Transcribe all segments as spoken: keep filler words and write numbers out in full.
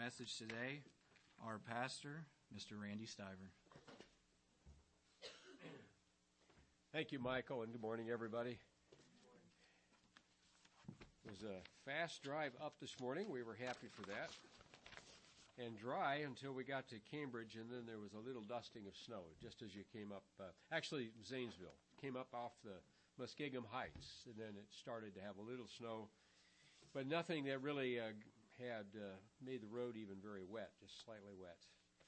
message today, our pastor, Mister Randy Stiver. Thank you, Michael, and good morning, everybody. It was a fast drive up this morning. We were happy for that. And dry until we got to Cambridge, and then there was a little dusting of snow just as you came up. Uh, actually, Zanesville came up off the Muskingum Heights, and then it started to have a little snow, but nothing that really uh, had uh, made the road even very wet, just slightly wet.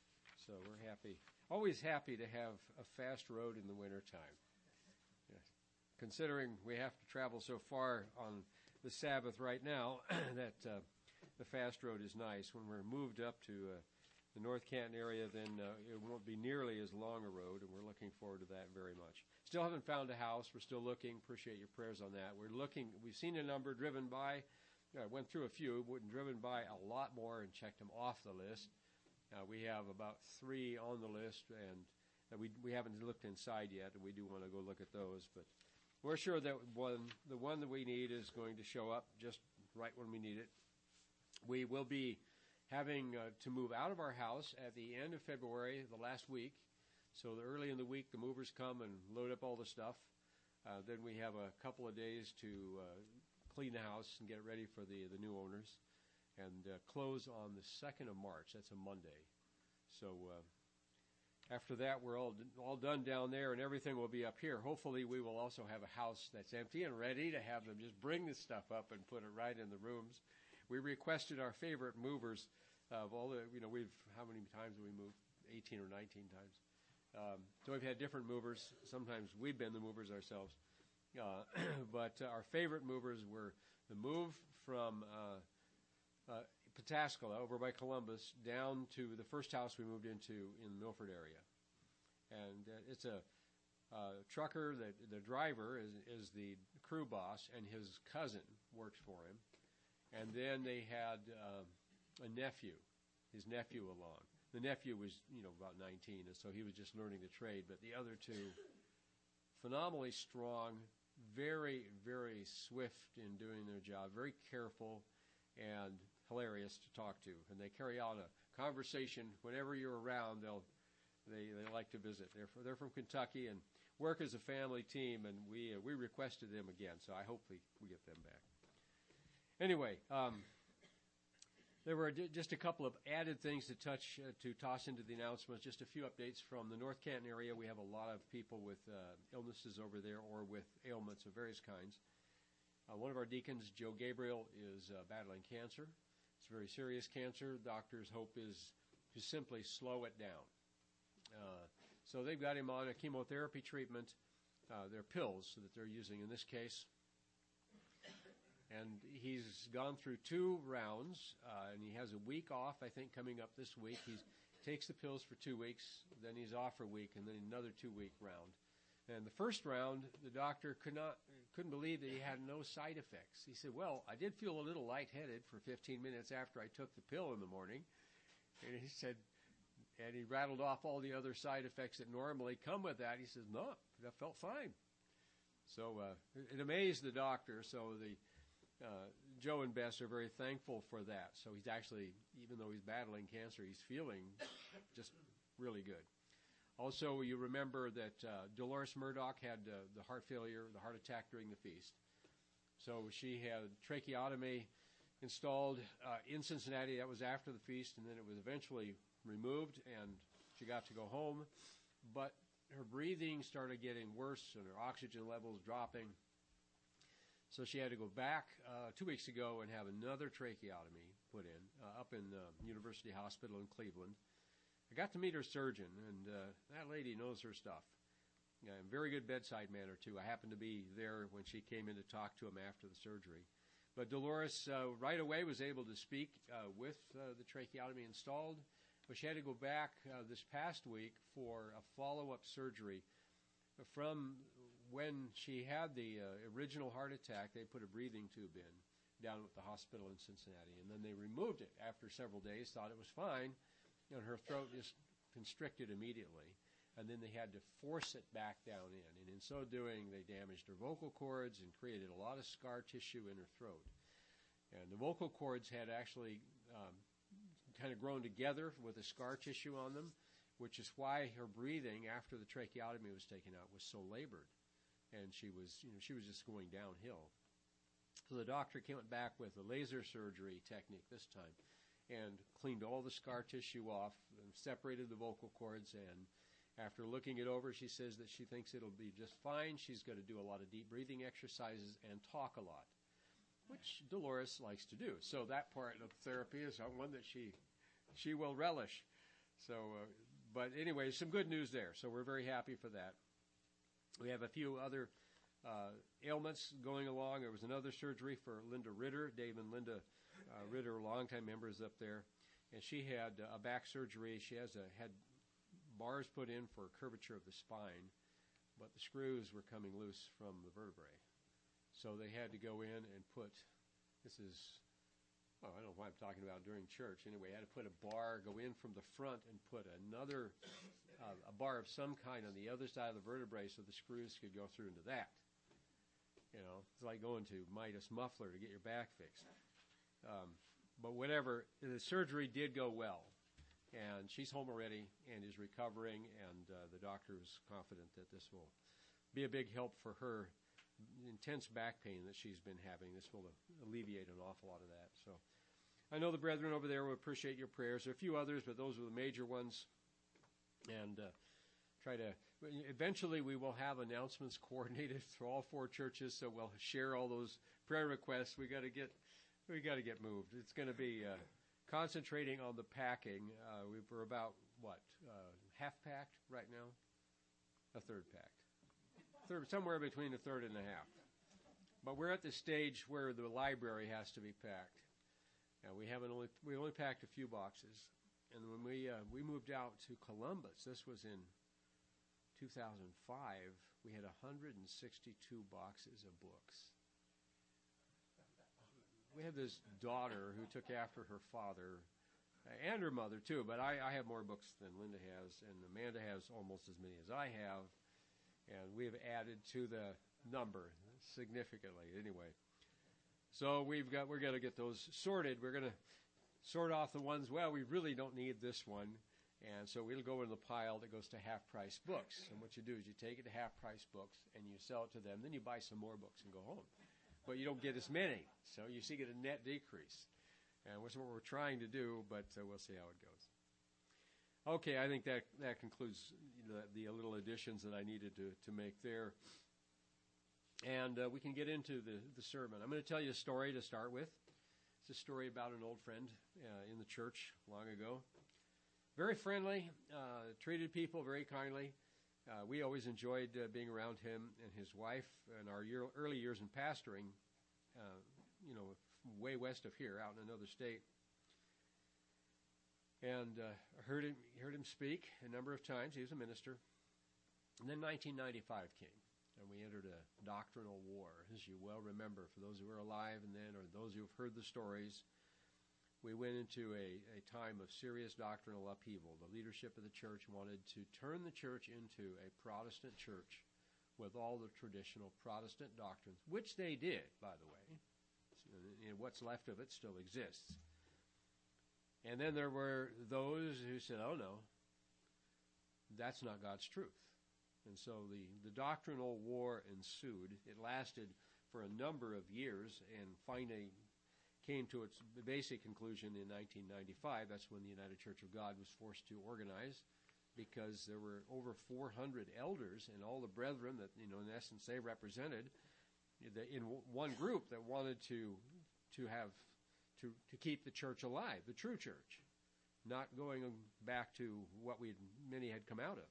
So we're happy. Always happy to have a fast road in the wintertime. Yeah. Considering we have to travel so far on the Sabbath right now, that uh, the fast road is nice. When we're moved up to uh, the North Canton area, then uh, it won't be nearly as long a road, and we're looking forward to that very much. Still haven't found a house. We're still looking. Appreciate your prayers on that. We're looking. We've seen a number driven by. I uh, went through a few, driven by a lot more, and checked them off the list. Uh, we have about three on the list, and uh, we we haven't looked inside yet, and we do want to go look at those. But we're sure that one, the one that we need is going to show up just right when we need it. We will be having uh, to move out of our house at the end of February, the last week. So the early in the week, the movers come and load up all the stuff. Uh, then we have a couple of days to uh, clean the house and get it ready for the, the new owners. And uh, close on the second of March. That's a Monday. So uh, after that, we're all all done down there, and everything will be up here. Hopefully, we will also have a house that's empty and ready to have them just bring the stuff up and put it right in the rooms. We requested our favorite movers of all the, you know, we've, how many times have we moved? eighteen or nineteen times. Um, so we've had different movers. Sometimes we've been the movers ourselves. Uh, but uh, our favorite movers were the move from uh, uh, Pataskala over by Columbus down to the first house we moved into in the Milford area. And uh, it's a uh, trucker, that the driver is, is the crew boss, and his cousin works for him. And then they had uh, a nephew, his nephew along. The nephew was, you know, about nineteen, and so he was just learning the trade. But the other two, phenomenally strong, very, very swift in doing their job, very careful and hilarious to talk to. And they carry on a conversation whenever you're around. They'll they they like to visit. They're from, they're from Kentucky and work as a family team. And we uh, we requested them again, so I hope we, we get them back. Anyway, um, there were d- just a couple of added things to touch, uh, to toss into the announcements. Just a few updates from the North Canton area. We have a lot of people with uh, illnesses over there or with ailments of various kinds. Uh, one of our deacons, Joe Gabriel, is uh, battling cancer. It's very serious cancer. Doctors' hope is to simply slow it down. Uh, so they've got him on a chemotherapy treatment. Uh, they're pills that they're using in this case. And he's gone through two rounds, uh, and he has a week off, I think, coming up this week. He takes the pills for two weeks, then he's off for a week, and then another two-week round. And the first round, the doctor could not, couldn't believe that he had no side effects. He said, well, I did feel a little lightheaded for fifteen minutes after I took the pill in the morning. And he said, and he rattled off all the other side effects that normally come with that. He says, no, that felt fine. So uh, it amazed the doctor, so the Uh, Joe and Bess are very thankful for that. So he's actually, even though he's battling cancer, he's feeling just really good. Also, you remember that uh, Dolores Murdoch had uh, the heart failure, the heart attack during the feast. So she had tracheotomy installed uh, in Cincinnati. That was after the feast, and then it was eventually removed, and she got to go home. But her breathing started getting worse, and her oxygen levels dropping. So she had to go back uh, two weeks ago and have another tracheotomy put in uh, up in uh, University Hospital in Cleveland. I got to meet her surgeon, and uh, that lady knows her stuff. Uh, very good bedside manner, too. I happened to be there when she came in to talk to him after the surgery. But Dolores uh, right away was able to speak uh, with uh, the tracheotomy installed, but she had to go back uh, this past week for a follow-up surgery. From when she had the uh, original heart attack, they put a breathing tube in down at the hospital in Cincinnati, and then they removed it after several days, thought it was fine, and her throat just constricted immediately, and then they had to force it back down in, and in so doing, they damaged her vocal cords and created a lot of scar tissue in her throat. And the vocal cords had actually um, kind kind of grown together with the scar tissue on them, which is why her breathing after the tracheotomy was taken out was so labored, and she was, you know, she was just going downhill. So the doctor came back with a laser surgery technique this time, and cleaned all the scar tissue off, and separated the vocal cords, and after looking it over, she says that she thinks it'll be just fine. She's going to do a lot of deep breathing exercises and talk a lot, which Dolores likes to do. So that part of therapy is one that she she will relish. So, uh, but anyway, some good news there. So we're very happy for that. We have a few other uh, ailments going along. There was another surgery for Linda Ritter. Dave and Linda uh, Ritter, longtime members up there, and she had uh, a back surgery. She has a had bars put in for curvature of the spine, but the screws were coming loose from the vertebrae. So they had to go in and put, this is, oh, I don't know what I'm talking about during church. Anyway, had to put a bar, go in from the front and put another, uh, a bar of some kind on the other side of the vertebrae so the screws could go through into that. You know, it's like going to Midas Muffler to get your back fixed. Um, but whatever, the surgery did go well. And she's home already and is recovering, and uh, the doctor is confident that this will be a big help for her intense back pain that she's been having. This will alleviate an awful lot of that. So I know the brethren over there will appreciate your prayers. There are a few others, but those are the major ones. And uh, try to, eventually we will have announcements coordinated through all four churches, so we'll share all those prayer requests. We got to get, we got to get moved. It's going to be uh, concentrating on the packing. Uh, we we're about, what, uh, half packed right now? A third packed. Third, somewhere between a third and a half. But we're at the stage where the library has to be packed. And we haven't only, we only packed a few boxes. And when we, uh, we moved out to Columbus, this was in two thousand five, we had one hundred sixty-two boxes of books. We had this daughter who took after her father and her mother too, but I, I have more books than Linda has, and Amanda has almost as many as I have, and we have added to the number significantly anyway. So we've got, we're going to get those sorted. We're going to sort off the ones, well, we really don't need this one, and so it'll go in the pile that goes to half-price books. And what you do is you take it to half-price books and you sell it to them, then you buy some more books and go home. But you don't get as many, so you see get a net decrease. And that's what we're trying to do, but uh, we'll see how it goes. Okay, I think that, that concludes the, the little additions that I needed to, to make there. And uh, we can get into the, the sermon. I'm going to tell you a story to start with. It's a story about an old friend uh, in the church long ago. Very friendly, uh, treated people very kindly. Uh, we always enjoyed uh, being around him and his wife in our year, early years in pastoring, uh, you know, way west of here, out in another state. And uh, I heard him, heard him speak a number of times. He was a minister. And then nineteen ninety-five came, and we entered a doctrinal war, as you well remember, for those who were alive and then, or those who have heard the stories. We went into a, a time of serious doctrinal upheaval. The leadership of the church wanted to turn the church into a Protestant church with all the traditional Protestant doctrines, which they did, by the way. And what's left of it still exists. And then there were those who said, oh no, that's not God's truth. And so the, the doctrinal war ensued. It lasted for a number of years and finally came to its basic conclusion in nineteen ninety-five. That's when the United Church of God was forced to organize, because there were over four hundred elders and all the brethren that, you know, in essence they represented in one group that wanted to to have to to keep the church alive, the true church, not going back to what we many had come out of.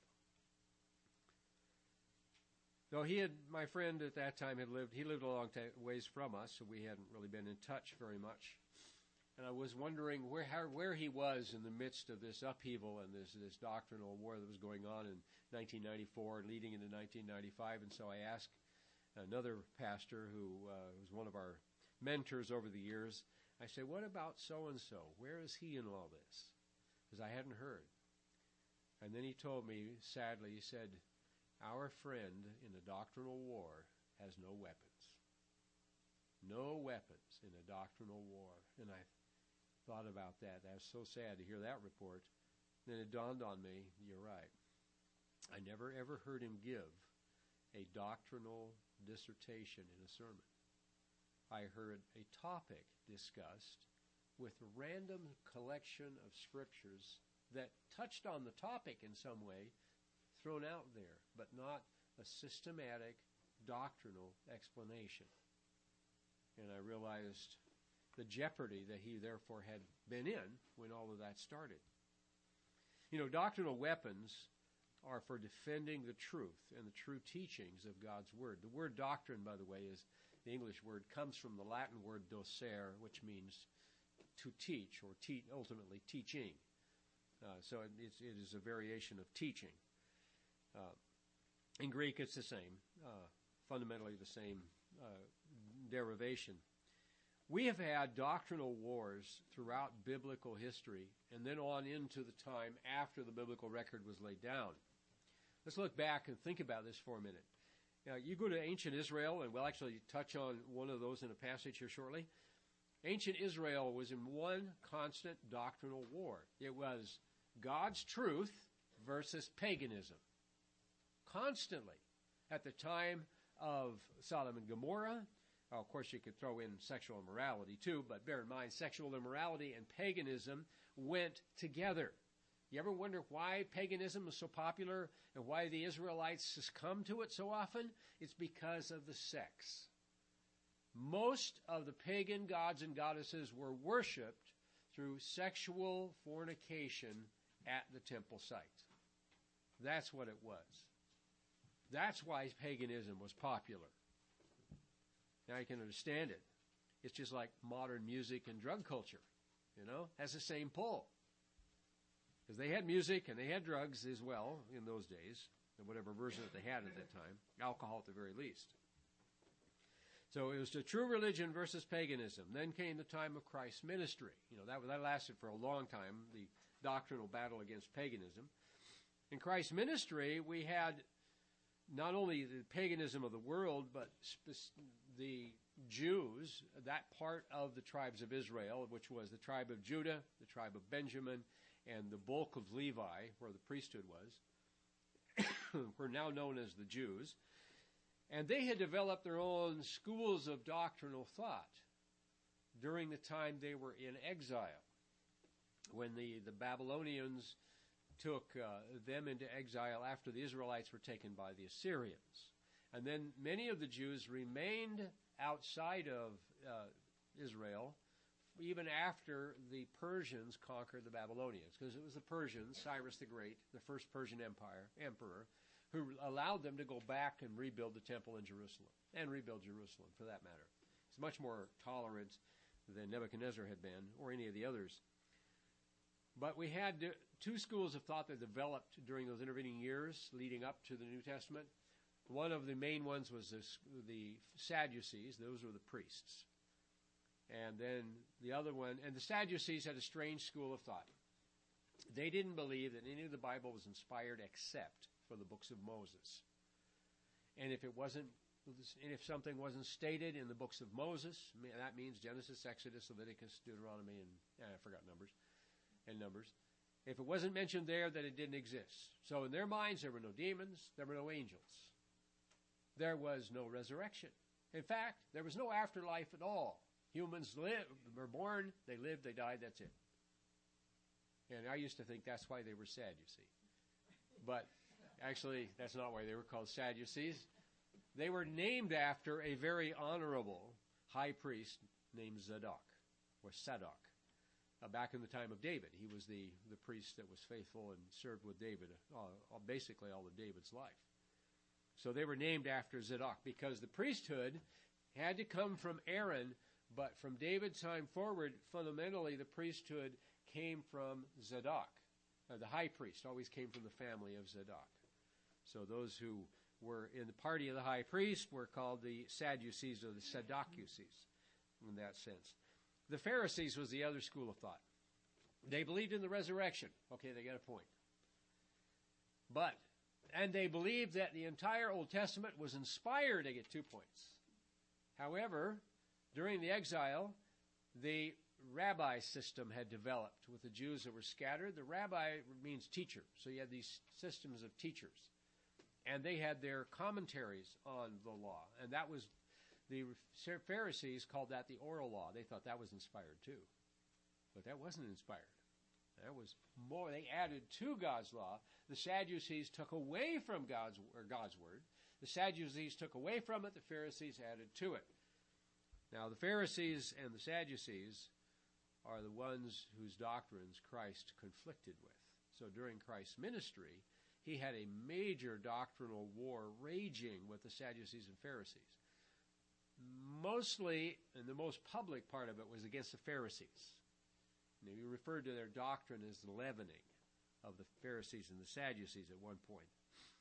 Though he had, my friend at that time had lived, he lived a long t- ways from us, so we hadn't really been in touch very much. And I was wondering where how, where he was in the midst of this upheaval and this this doctrinal war that was going on in nineteen ninety-four and leading into nineteen ninety-five. And so I asked another pastor who uh, was one of our mentors over the years, I said, what about so-and-so? Where is he in all this? Because I hadn't heard. And then he told me, sadly, he said, our friend in a doctrinal war has no weapons. No weapons in a doctrinal war. And I thought about that. I was so sad to hear that report. Then it dawned on me, you're right. I never ever heard him give a doctrinal dissertation in a sermon. I heard a topic discussed with a random collection of scriptures that touched on the topic in some way, thrown out there, but not a systematic doctrinal explanation. And I realized the jeopardy that he therefore had been in when all of that started. You know, doctrinal weapons are for defending the truth and the true teachings of God's Word. The word doctrine, by the way, is the English word, comes from the Latin word docere, which means to teach, or te- ultimately teaching. Uh, so it, it's, it is a variation of teaching. Uh, in Greek, it's the same, uh, fundamentally the same uh, derivation. We have had doctrinal wars throughout biblical history and then on into the time after the biblical record was laid down. Let's look back and think about this for a minute. Now, you go to ancient Israel, and we'll actually touch on one of those in a passage here shortly. Ancient Israel was in one constant doctrinal war. It was God's truth versus paganism. Constantly. At the time of Sodom and Gomorrah, well, of course, you could throw in sexual immorality too, but bear in mind, sexual immorality and paganism went together. You ever wonder why paganism is so popular and why the Israelites succumb to it so often? It's because of the sex. Most of the pagan gods and goddesses were worshipped through sexual fornication at the temple site. That's what it was. That's why paganism was popular. Now you can understand it. It's just like modern music and drug culture, you know, has the same pull. Because they had music and they had drugs as well in those days, and whatever version that they had at that time, alcohol at the very least. So it was the true religion versus paganism. Then came the time of Christ's ministry. You know, that, that lasted for a long time, the doctrinal battle against paganism. In Christ's ministry, we had not only the paganism of the world, but spe- the Jews, that part of the tribes of Israel, which was the tribe of Judah, the tribe of Benjamin, and the bulk of Levi, where the priesthood was, were now known as the Jews. And they had developed their own schools of doctrinal thought during the time they were in exile, when the, the Babylonians took uh, them into exile after the Israelites were taken by the Assyrians. And then many of the Jews remained outside of uh, Israel even after the Persians conquered the Babylonians, because it was the Persians, Cyrus the Great, the first Persian empire emperor, who allowed them to go back and rebuild the temple in Jerusalem, and rebuild Jerusalem, for that matter. It's much more tolerant than Nebuchadnezzar had been, or any of the others. But we had two schools of thought that developed during those intervening years leading up to the New Testament. One of the main ones was this, the Sadducees. Those were the priests. And then the other one, and the Sadducees had a strange school of thought. They didn't believe that any of the Bible was inspired except for the books of Moses. And if it wasn't, and if something wasn't stated in the books of Moses, that means Genesis, Exodus, Leviticus, Deuteronomy, and eh, I forgot numbers, and Numbers. If it wasn't mentioned there, then it didn't exist. So in their minds, there were no demons, there were no angels. There was no resurrection. In fact, there was no afterlife at all. Humans live, were born, they lived, they died, that's it. And I used to think that's why they were sad, you see. But actually, that's not why they were called Sadducees. They were named after a very honorable high priest named Zadok, or Sadok. Uh, back in the time of David, he was the, the priest that was faithful and served with David, uh, basically all of David's life. So they were named after Zadok because the priesthood had to come from Aaron, but from David's time forward, fundamentally the priesthood came from Zadok. Uh, the high priest always came from the family of Zadok. So those who were in the party of the high priest were called the Sadducees or the Sadducees in that sense. The Pharisees was the other school of thought. They believed in the resurrection. Okay, they got a point. But, and they believed that the entire Old Testament was inspired. They get two points. However, during the exile, the rabbi system had developed with the Jews that were scattered. The rabbi means teacher, so you had these systems of teachers. And they had their commentaries on the law. And that was, the Pharisees called that the oral law. They thought that was inspired too. But that wasn't inspired. That was more, they added to God's law. The Sadducees took away from God's, or God's word. The Sadducees took away from it. The Pharisees added to it. Now, the Pharisees and the Sadducees are the ones whose doctrines Christ conflicted with. So during Christ's ministry, he had a major doctrinal war raging with the Sadducees and Pharisees. Mostly, and the most public part of it was against the Pharisees. And he referred to their doctrine as the leavening of the Pharisees and the Sadducees at one point.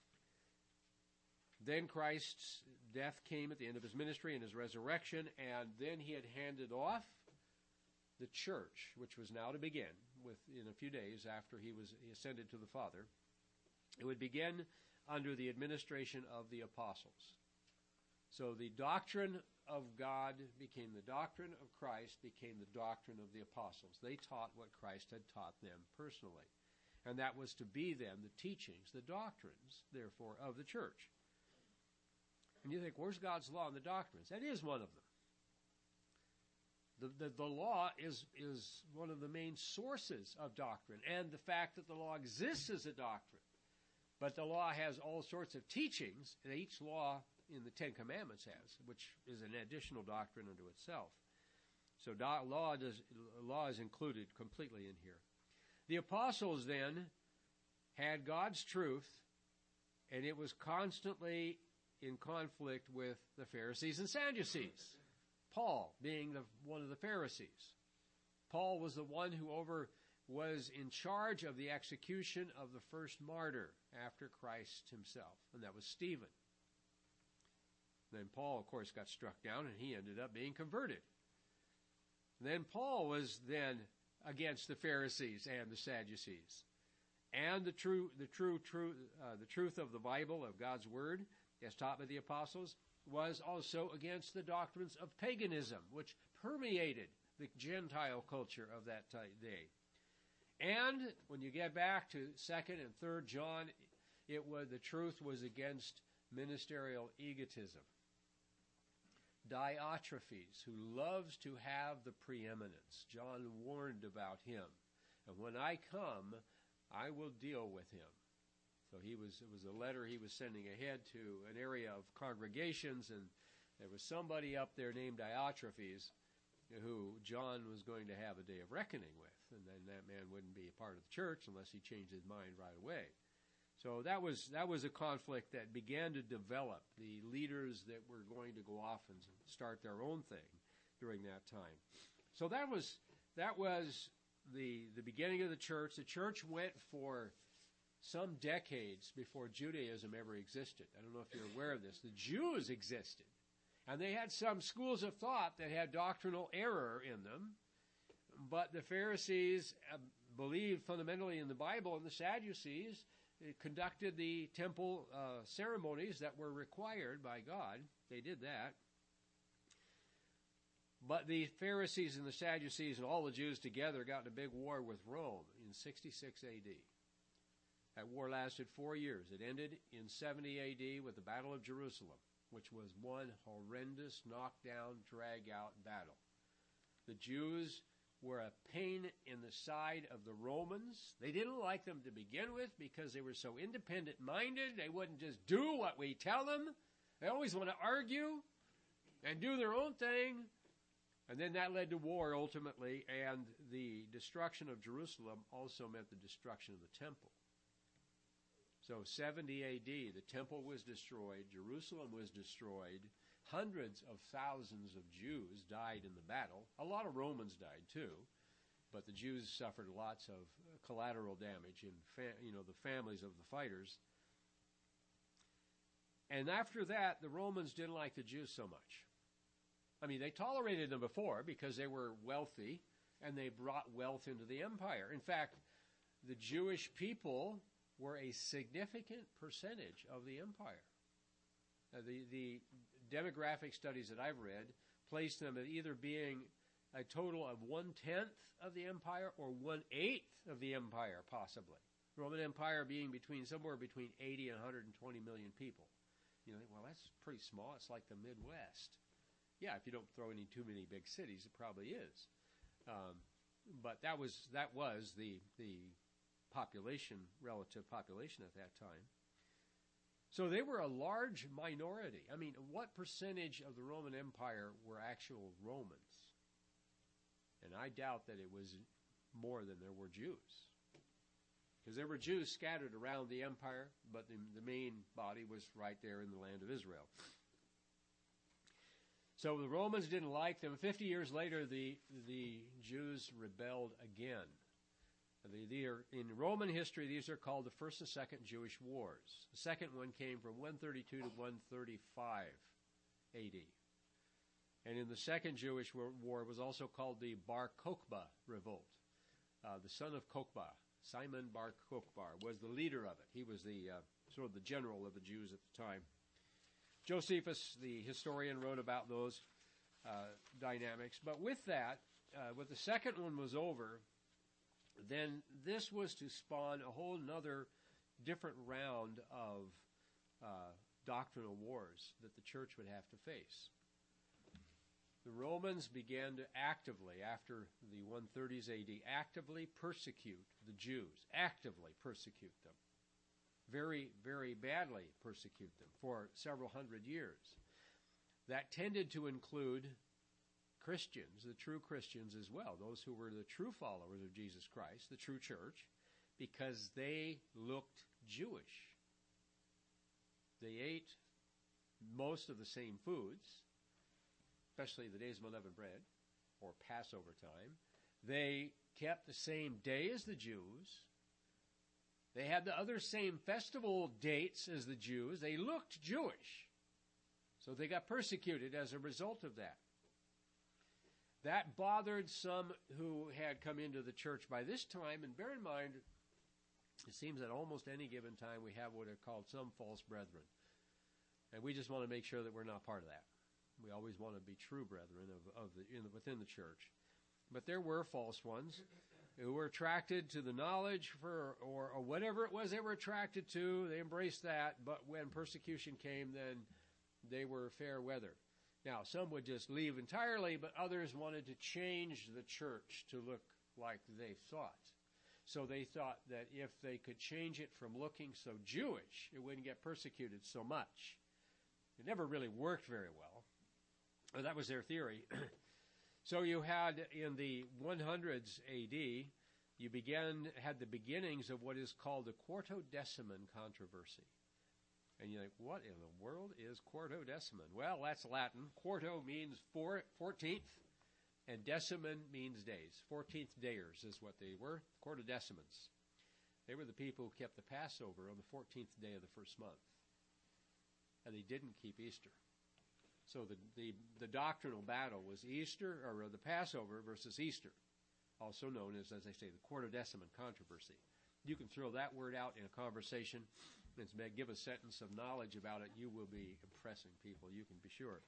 Then Christ's death came at the end of his ministry and his resurrection, and then he had handed off the church, which was now to begin with in a few days after he was he ascended to the Father. It would begin under the administration of the apostles. So the doctrine of God became the doctrine of Christ, became the doctrine of the apostles. They taught what Christ had taught them personally. And that was to be then the teachings, the doctrines, therefore, of the church. And you think, where's God's law and the doctrines? That is one of them. The, the, the law is, is one of the main sources of doctrine, and the fact that the law exists as a doctrine. But the law has all sorts of teachings, and each law in the Ten Commandments has, which is an additional doctrine unto itself. So do, law, does, law is included completely in here. The apostles then had God's truth, and it was constantly in conflict with the Pharisees and Sadducees. Paul being the, one of the Pharisees. Paul was the one who over was in charge of the execution of the first martyr after Christ himself, and that was Stephen. Then Paul, of course, got struck down, and he ended up being converted. Then Paul was then against the Pharisees and the Sadducees, and the true, the true, true, uh, the truth of the Bible, of God's Word, as taught by the apostles, was also against the doctrines of paganism, which permeated the Gentile culture of that day. And when you get back to Second and Third John, it was the truth was against ministerial egotism. Diotrephes, who loves to have the preeminence. John warned about him. And when I come, I will deal with him. So he was, it was a letter he was sending ahead to an area of congregations, and there was somebody up there named Diotrephes who John was going to have a day of reckoning with. And then that man wouldn't be a part of the church unless he changed his mind right away. So that was that was a conflict that began to develop the leaders that were going to go off and start their own thing during that time. So that was that was the the beginning of the church. The church went for some decades before Judaism ever existed. I don't know if you're aware of this. The Jews existed, and they had some schools of thought that had doctrinal error in them. But the Pharisees uh, believed fundamentally in the Bible, and the Sadducees uh, conducted the temple uh, ceremonies that were required by God. They did that. But the Pharisees and the Sadducees and all the Jews together got in a big war with Rome in sixty-six A D. That war lasted four years. It ended in seventy A D with the Battle of Jerusalem, which was one horrendous knockdown, drag-out battle. The Jews were a pain in the side of the Romans. They didn't like them to begin with because they were so independent-minded. They wouldn't just do what we tell them. They always want to argue and do their own thing. And then that led to war ultimately, and the destruction of Jerusalem also meant the destruction of the temple. So seventy A D, the temple was destroyed, Jerusalem was destroyed, hundreds of thousands of Jews died in the battle. A lot of Romans died too, but the Jews suffered lots of collateral damage in fa- you know the families of the fighters. And after that, the Romans didn't like the Jews so much. I mean, they tolerated them before because they were wealthy and they brought wealth into the empire. In fact, the Jewish people were a significant percentage of the empire. Uh, the, the demographic studies that I've read place them as either being a total of one-tenth of the empire or one-eighth of the empire, possibly. The Roman Empire being between somewhere between eighty and one hundred twenty million people. You know, well, that's pretty small. It's like the Midwest. Yeah, if you don't throw any too many big cities, it probably is. Um, but that was that was the the population, relative population at that time. So they were a large minority. I mean, what percentage of the Roman Empire were actual Romans? And I doubt that it was more than there were Jews. Because there were Jews scattered around the empire, but the, the main body was right there in the land of Israel. So the Romans didn't like them. Fifty years later, the the Jews rebelled again. They, they are, in Roman history, these are called the First and Second Jewish Wars. The second one came from one thirty-two to one thirty-five A D. And in the Second Jewish War, it was also called the Bar Kokhba Revolt. Uh, the son of Kokhba, Simon Bar Kokhba, was the leader of it. He was the uh, sort of the general of the Jews at the time. Josephus, the historian, wrote about those uh, dynamics. But with that, uh, with the second one was over, then this was to spawn a whole nother different round of uh, doctrinal wars that the church would have to face. The Romans began to actively, after the one thirties A D, actively persecute the Jews, actively persecute them. Very, very badly persecute them for several hundred years. That tended to include Christians, the true Christians as well, those who were the true followers of Jesus Christ, the true church, because they looked Jewish. They ate most of the same foods, especially the days of unleavened bread, or Passover time. They kept the same day as the Jews. They had the other same festival dates as the Jews. They looked Jewish. So they got persecuted as a result of that. That bothered some who had come into the church by this time. And bear in mind, it seems that almost any given time we have what are called some false brethren. And we just want to make sure that we're not part of that. We always want to be true brethren of, of the, in the, within the church. But there were false ones who were attracted to the knowledge for, or, or whatever it was they were attracted to. They embraced that. But when persecution came, then they were fair weather. Now, some would just leave entirely, but others wanted to change the church to look like they thought. So they thought that if they could change it from looking so Jewish, it wouldn't get persecuted so much. It never really worked very well. Well, that was their theory. So you had in the hundreds A D, you began had the beginnings of what is called the Quartodeciman controversy. And you're like, what in the world is Quartodeciman? Well, that's Latin. Quarto means four, fourteenth, and deciman means days. Fourteenth dayers is what they were, Quartodecimans. They were the people who kept the Passover on the fourteenth day of the first month. And they didn't keep Easter. So the, the, the doctrinal battle was Easter, or the Passover versus Easter, also known as, as I say, the Quartodeciman controversy. You can throw that word out in a conversation and give a sentence of knowledge about it. You will be impressing people, you can be sure.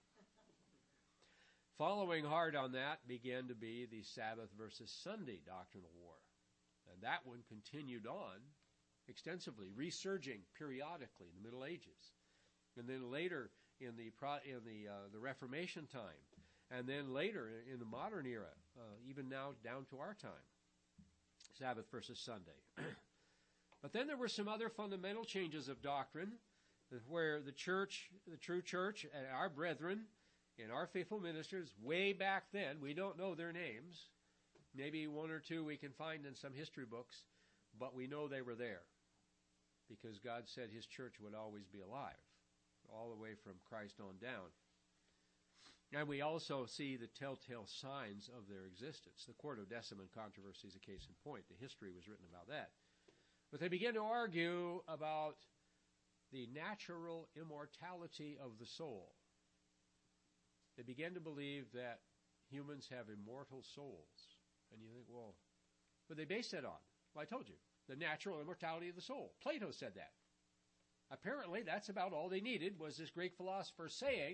Following hard on that began to be the Sabbath versus Sunday doctrinal war. And that one continued on extensively, resurging periodically in the Middle Ages. And then later in the in the uh, the Reformation time, and then later in the modern era, uh, even now down to our time, Sabbath versus Sunday. But then there were some other fundamental changes of doctrine where the church, the true church, and our brethren and our faithful ministers way back then, we don't know their names, maybe one or two we can find in some history books, but we know they were there because God said his church would always be alive, all the way from Christ on down. And we also see the telltale signs of their existence. The Quartodeciman controversy is a case in point. The history was written about that. But they began to argue about the natural immortality of the soul. They began to believe that humans have immortal souls. And you think, well, what they based that on? Well, I told you, the natural immortality of the soul. Plato said that. Apparently, that's about all they needed was this great philosopher saying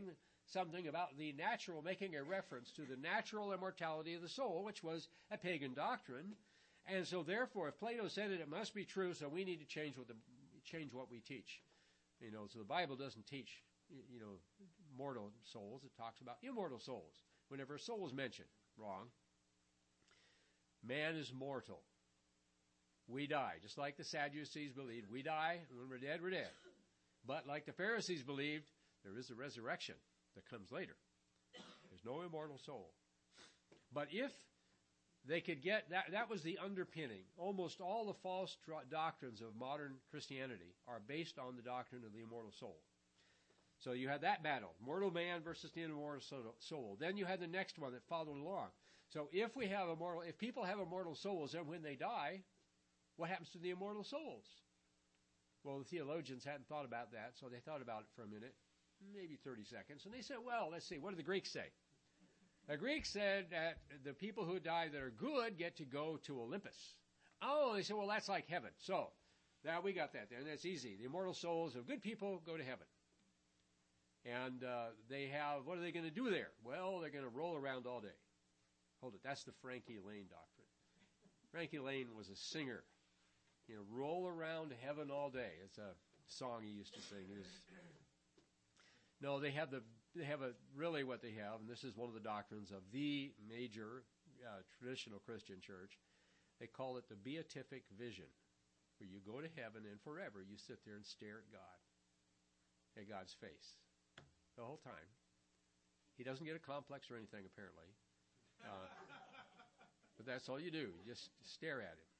something about the natural, making a reference to the natural immortality of the soul, which was a pagan doctrine. And so therefore, if Plato said it, it must be true, so we need to change what the, change what we teach. You know, so the Bible doesn't teach, you know, mortal souls. It talks about immortal souls. Whenever a soul is mentioned, wrong. Man is mortal. We die. Just like the Sadducees believed, we die, and when we're dead, we're dead. But like the Pharisees believed, there is a resurrection that comes later. There's no immortal soul. But if they could get, that, that was the underpinning. Almost all the false doctrines of modern Christianity are based on the doctrine of the immortal soul. So you had that battle, mortal man versus the immortal soul. Then you had the next one that followed along. So if we have immortal, if people have immortal souls, then when they die, what happens to the immortal souls? Well, the theologians hadn't thought about that, so they thought about it for a minute, maybe thirty seconds, and they said, well, let's see, what do the Greeks say? The Greeks said that the people who die that are good get to go to Olympus. Oh, they said, well, that's like heaven. So, now we got that there, and that's easy. The immortal souls of good people go to heaven. And uh, they have, what are they going to do there? Well, they're going to roll around all day. Hold it, that's the Frankie Lane doctrine. Frankie Lane was a singer. You know, roll around heaven all day. It's a song he used to sing. He was, no, they have the they have a really what they have, and this is one of the doctrines of the major uh, traditional Christian church. They call it the beatific vision, where you go to heaven and forever you sit there and stare at God, at God's face, the whole time. He doesn't get a complex or anything, apparently. Uh, but that's all you do. You just stare at him.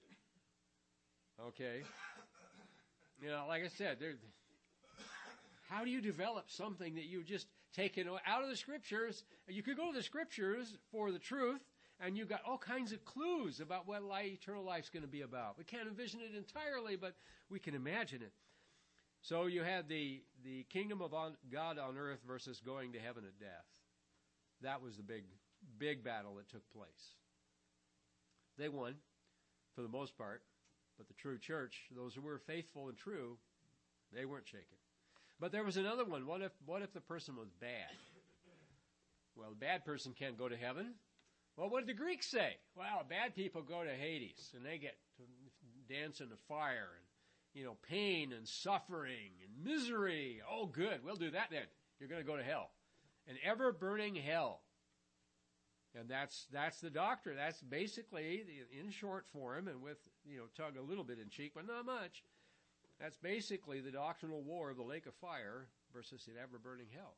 Okay. You know, like I said, there, how do you develop something that you've just taken out of the Scriptures? You could go to the Scriptures for the truth, and you've got all kinds of clues about what life, eternal life's going to be about. We can't envision it entirely, but we can imagine it. So you had the, the kingdom of on, God on earth versus going to heaven at death. That was the big, big battle that took place. They won, for the most part. But the true church, those who were faithful and true, they weren't shaken. But there was another one. What if what if the person was bad? Well, a bad person can't go to heaven. Well, what did the Greeks say? Well, bad people go to Hades, and they get to dance in the fire, and, you know, pain and suffering and misery. Oh, good. We'll do that then. You're going to go to hell. An ever-burning hell. And that's that's the doctrine. That's basically, in short form, and with, you know, tug a little bit in cheek, but not much. That's basically the doctrinal war of the lake of fire versus an ever-burning hell.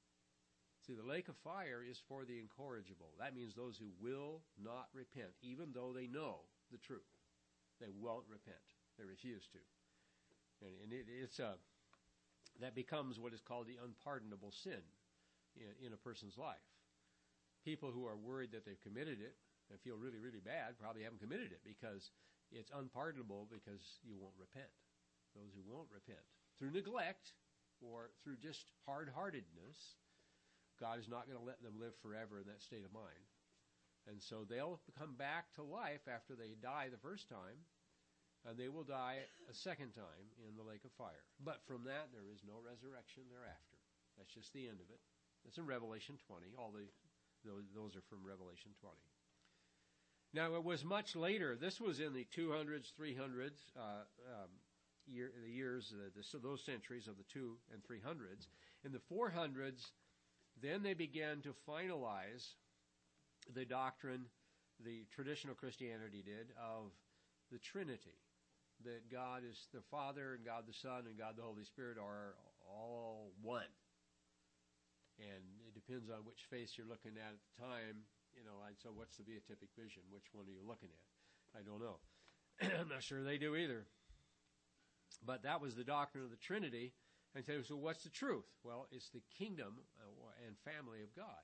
See, the lake of fire is for the incorrigible. That means those who will not repent, even though they know the truth. They won't repent. They refuse to. And, and it, it's a, that becomes what is called the unpardonable sin in, in a person's life. People who are worried that they've committed it and feel really, really bad probably haven't committed it because it's unpardonable because you won't repent. Those who won't repent through neglect or through just hard-heartedness, God is not going to let them live forever in that state of mind. And so they'll come back to life after they die the first time, and they will die a second time in the lake of fire. But from that, there is no resurrection thereafter. That's just the end of it. It's in Revelation twenty. All the Those, those are from Revelation twenty. Now, it was much later. This was in the two hundreds, three hundreds, uh, um, year, the years, uh, the, so those centuries of the two and three hundreds. In the four hundreds, then they began to finalize the doctrine, the traditional Christianity did, of the Trinity. That God is the Father, and God the Son, and God the Holy Spirit are all one. And it depends on which face you're looking at at the time. You know, and so what's the beatific vision? Which one are you looking at? I don't know. I'm not sure they do either. But that was the doctrine of the Trinity. And so, so what's the truth? Well, it's the kingdom and family of God.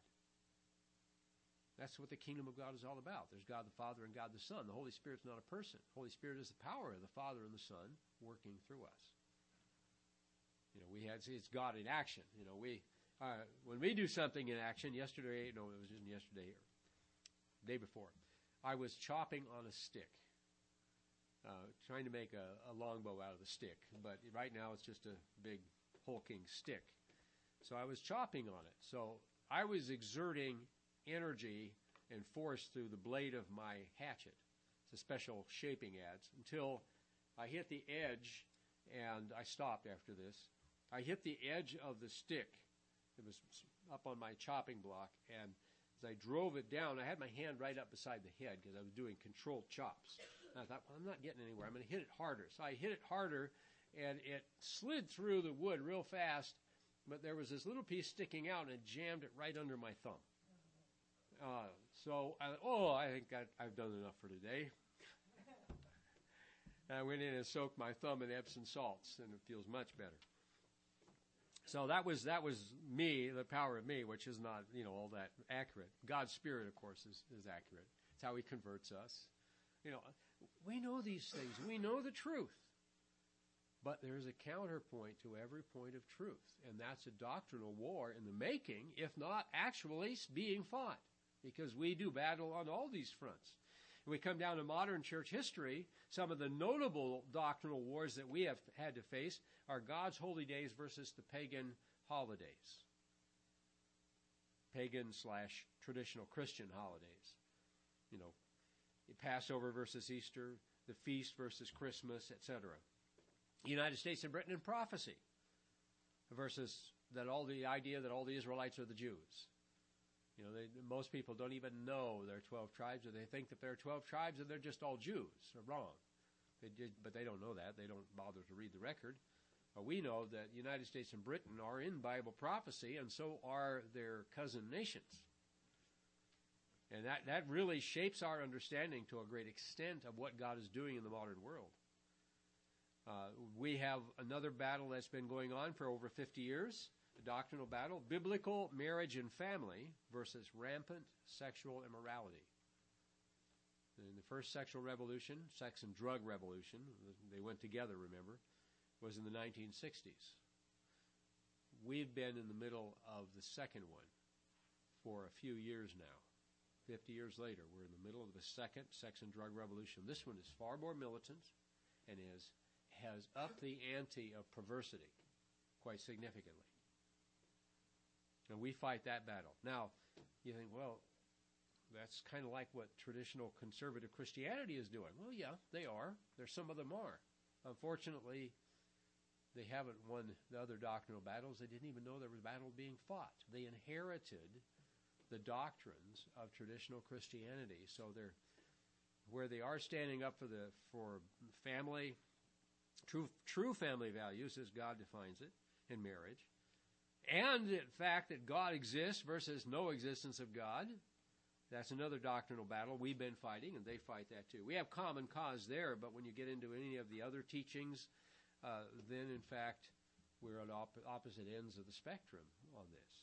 That's what the kingdom of God is all about. There's God the Father and God the Son. The Holy Spirit's not a person. The Holy Spirit is the power of the Father and the Son working through us. You know, we had, see, it's God in action. You know, we... Uh, when we do something in action, yesterday, no, it was just yesterday or day before, I was chopping on a stick, uh, trying to make a, a longbow out of the stick. But right now it's just a big hulking stick. So I was chopping on it. So I was exerting energy and force through the blade of my hatchet. It's a special shaping adze until I hit the edge, and I stopped after this. I hit the edge of the stick. It was up on my chopping block, and as I drove it down, I had my hand right up beside the head because I was doing controlled chops. And I thought, well, I'm not getting anywhere. I'm going to hit it harder. So I hit it harder, and it slid through the wood real fast, but there was this little piece sticking out, and it jammed it right under my thumb. Uh, so, I, oh, I think I, I've done enough for today. And I went in and soaked my thumb in Epsom salts, and it feels much better. So that was that was me, the power of me, which is not, you know, all that accurate. God's Spirit, of course, is, is accurate. It's how He converts us. You know, we know these things. We know the truth. But there's a counterpoint to every point of truth, and that's a doctrinal war in the making, if not actually being fought, because we do battle on all these fronts. When we come down to modern church history, some of the notable doctrinal wars that we have had to face are God's holy days versus the pagan holidays. Pagan slash traditional Christian holidays. You know, Passover versus Easter, the feast versus Christmas, et cetera. United States and Britain in prophecy versus that all the idea that all the Israelites are the Jews. You know, they, most people don't even know there are twelve tribes, or they think that there are twelve tribes and they're just all Jews. They're wrong. They did, but they don't know that. They don't bother to read the record. But we know that the United States and Britain are in Bible prophecy, and so are their cousin nations. And that, that really shapes our understanding to a great extent of what God is doing in the modern world. Uh, we have another battle that's been going on for over fifty years, a doctrinal battle, biblical marriage and family versus rampant sexual immorality. In the first sexual revolution, sex and drug revolution, they went together, remember, was in the nineteen sixties. We've been in the middle of the second one for a few years now. fifty years later, we're in the middle of the second sex and drug revolution. This one is far more militant and is has upped the ante of perversity quite significantly. And we fight that battle. Now, you think, well, that's kind of like what traditional conservative Christianity is doing. Well, yeah, they are. There's some of them are. Unfortunately, they haven't won the other doctrinal battles. They didn't even know there was a battle being fought. They inherited the doctrines of traditional Christianity. So they're where they are standing up for the for family, true true family values as God defines it in marriage, and the fact that God exists versus no existence of God. That's another doctrinal battle we've been fighting, and they fight that too. We have common cause there, but when you get into any of the other teachings, uh, then in fact we're on op- opposite ends of the spectrum on this.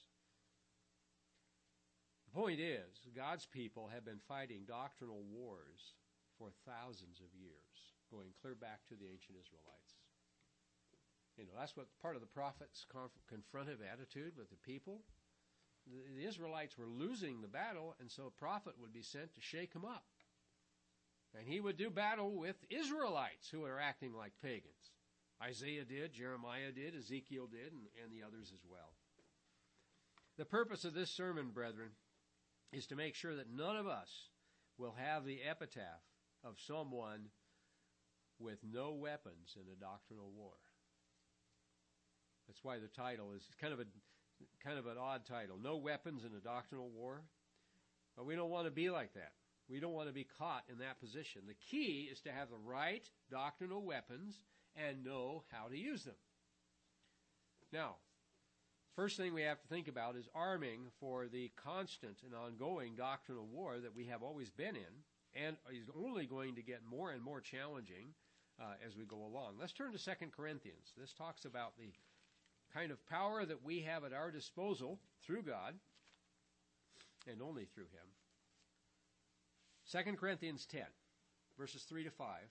The point is, God's people have been fighting doctrinal wars for thousands of years, going clear back to the ancient Israelites. You know, that's what part of the prophet's conf- confrontive attitude with the people. The, the Israelites were losing the battle, and so a prophet would be sent to shake them up. And he would do battle with Israelites who are acting like pagans. Isaiah did, Jeremiah did, Ezekiel did, and, and the others as well. The purpose of this sermon, brethren, is to make sure that none of us will have the epitaph of someone with no weapons in a doctrinal war. That's why the title is kind of a kind of an odd title. No weapons in a doctrinal war. But we don't want to be like that. We don't want to be caught in that position. The key is to have the right doctrinal weapons and know how to use them. Now, first thing we have to think about is arming for the constant and ongoing doctrinal war that we have always been in, and is only going to get more and more challenging uh, as we go along. Let's turn to Second Corinthians. This talks about the kind of power that we have at our disposal through God, and only through Him. Second Corinthians ten, verses three to five.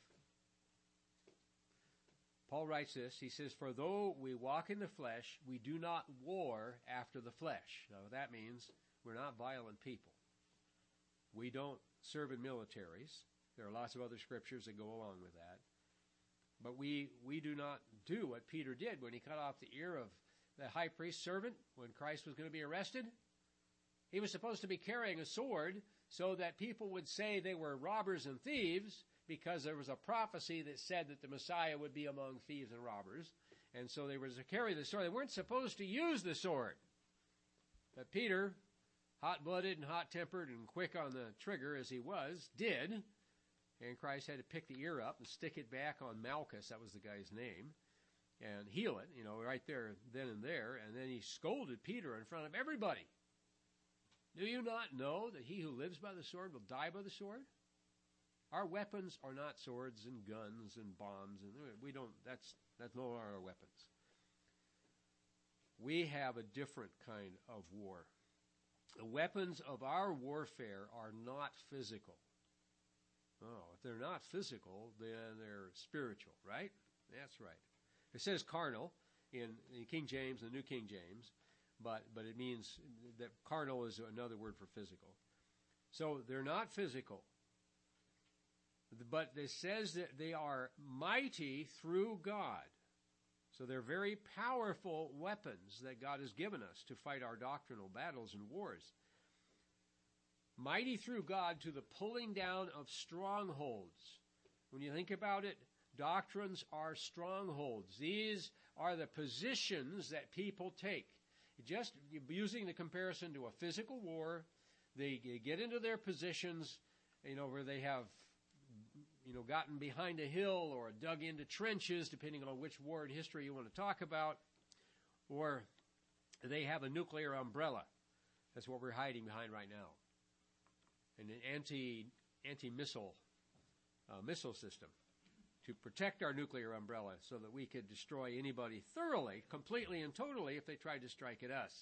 Paul writes this. He says, "For though we walk in the flesh, we do not war after the flesh." Now, that means we're not violent people. We don't serve in militaries. There are lots of other scriptures that go along with that. But we we do not do what Peter did when he cut off the ear of the high priest's servant, when Christ was going to be arrested? He was supposed to be carrying a sword so that people would say they were robbers and thieves, because there was a prophecy that said that the Messiah would be among thieves and robbers. And so they were to carry the sword. They weren't supposed to use the sword. But Peter, hot-blooded and hot-tempered and quick on the trigger as he was, did. And Christ had to pick the ear up and stick it back on Malchus, that was the guy's name, and heal it, you know, right there, then and there. And then he scolded Peter in front of everybody. Do you not know that he who lives by the sword will die by the sword? Our weapons are not swords and guns and bombs, and we don't. That's that's no longer our weapons. We have a different kind of war. The weapons of our warfare are not physical. Oh, if they're not physical, then they're spiritual, right? That's right. It says carnal in, in King James, the New King James, but but it means that carnal is another word for physical. So they're not physical. But it says that they are mighty through God. So they're very powerful weapons that God has given us to fight our doctrinal battles and wars. Mighty through God to the pulling down of strongholds. When you think about it, doctrines are strongholds. These are the positions that people take. Just using the comparison to a physical war, they get into their positions, you know, where they have you know, gotten behind a hill or dug into trenches, depending on which war in history you want to talk about, or they have a nuclear umbrella. That's what we're hiding behind right now. And an anti, anti-missile uh, missile system to protect our nuclear umbrella so that we could destroy anybody thoroughly, completely and totally if they tried to strike at us.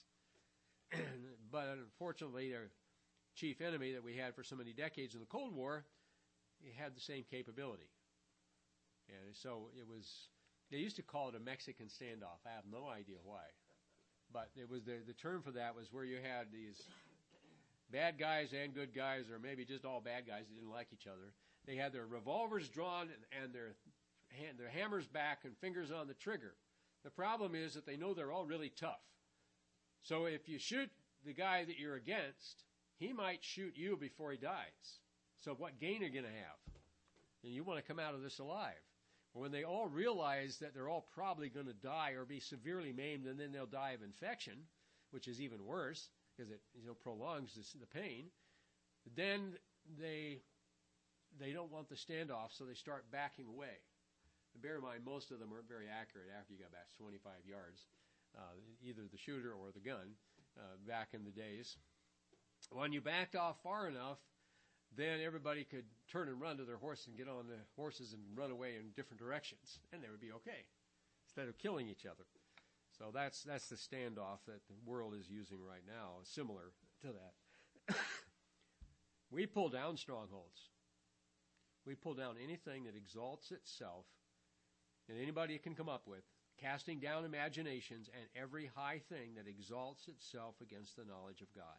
But unfortunately, their chief enemy that we had for so many decades in the Cold War, it had the same capability. And so it was, they used to call it a Mexican standoff. I have no idea why. But it was the, the term for that was where you had these bad guys and good guys, or maybe just all bad guys that didn't like each other. They had their revolvers drawn and, and their, hand, their hammers back and fingers on the trigger. The problem is that they know they're all really tough. So if you shoot the guy that you're against, he might shoot you before he dies. So what gain are you going to have? And you want to come out of this alive. Well, when they all realize that they're all probably going to die or be severely maimed, and then they'll die of infection, which is even worse because it you know prolongs this, the pain, then they they don't want the standoff, so they start backing away. And bear in mind, most of them weren't very accurate after you got back twenty-five yards, uh, either the shooter or the gun, uh, back in the days. When you backed off far enough, then everybody could turn and run to their horse and get on the horses and run away in different directions, and they would be okay, instead of killing each other. So that's that's the standoff that the world is using right now, similar to that. We pull down strongholds. We pull down anything that exalts itself, and anybody can come up with, casting down imaginations and every high thing that exalts itself against the knowledge of God.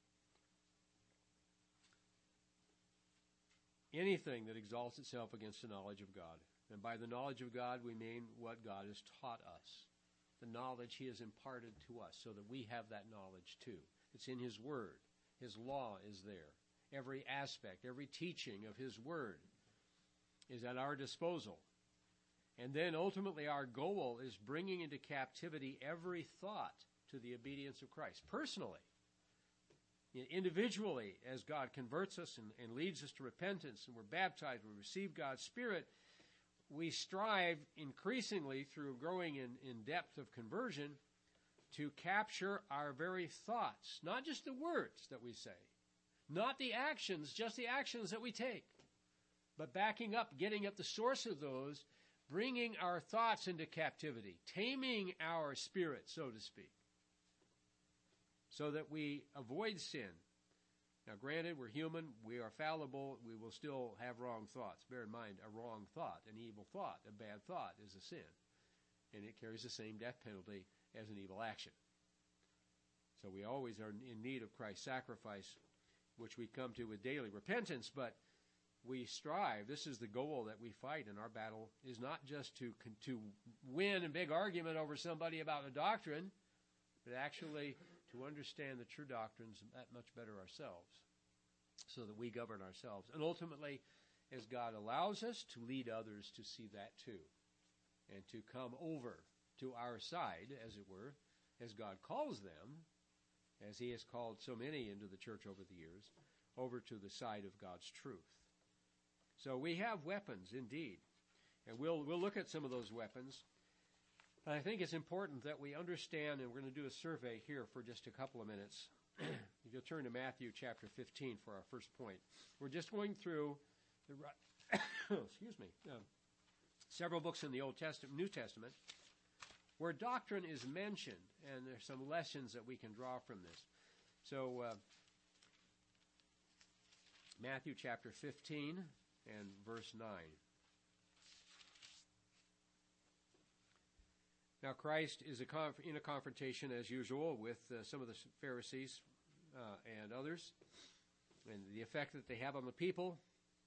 Anything that exalts itself against the knowledge of God. And by the knowledge of God, we mean what God has taught us. The knowledge He has imparted to us so that we have that knowledge too. It's in His Word. His law is there. Every aspect, every teaching of His Word is at our disposal. And then ultimately our goal is bringing into captivity every thought to the obedience of Christ. Personally. Individually, as God converts us and, and leads us to repentance and we're baptized, we receive God's Spirit, we strive increasingly through growing in, in depth of conversion to capture our very thoughts, not just the words that we say, not the actions, just the actions that we take, but backing up, getting at the source of those, bringing our thoughts into captivity, taming our spirit, so to speak, so that we avoid sin. Now, granted, we're human, we are fallible, we will still have wrong thoughts. Bear in mind, a wrong thought, an evil thought, a bad thought is a sin. And it carries the same death penalty as an evil action. So we always are in need of Christ's sacrifice, which we come to with daily repentance, but we strive. This is the goal that we fight in our battle, is not just to to win a big argument over somebody about a doctrine, but actually to understand the true doctrines that much better ourselves, so that we govern ourselves. And ultimately, as God allows us, to lead others to see that too, and to come over to our side, as it were, as God calls them, as he has called so many into the church over the years, over to the side of God's truth. So we have weapons, indeed, and we'll we'll look at some of those weapons. And I think it's important that we understand, and we're going to do a survey here for just a couple of minutes. If you'll turn to Matthew chapter fifteen for our first point. We're just going through the excuse me uh, several books in the Old Testament, New Testament, where doctrine is mentioned, and there's some lessons that we can draw from this. So uh, Matthew chapter fifteen and verse nine. Now Christ is a conf- in a confrontation, as usual, with uh, some of the Pharisees uh, and others, and the effect that they have on the people.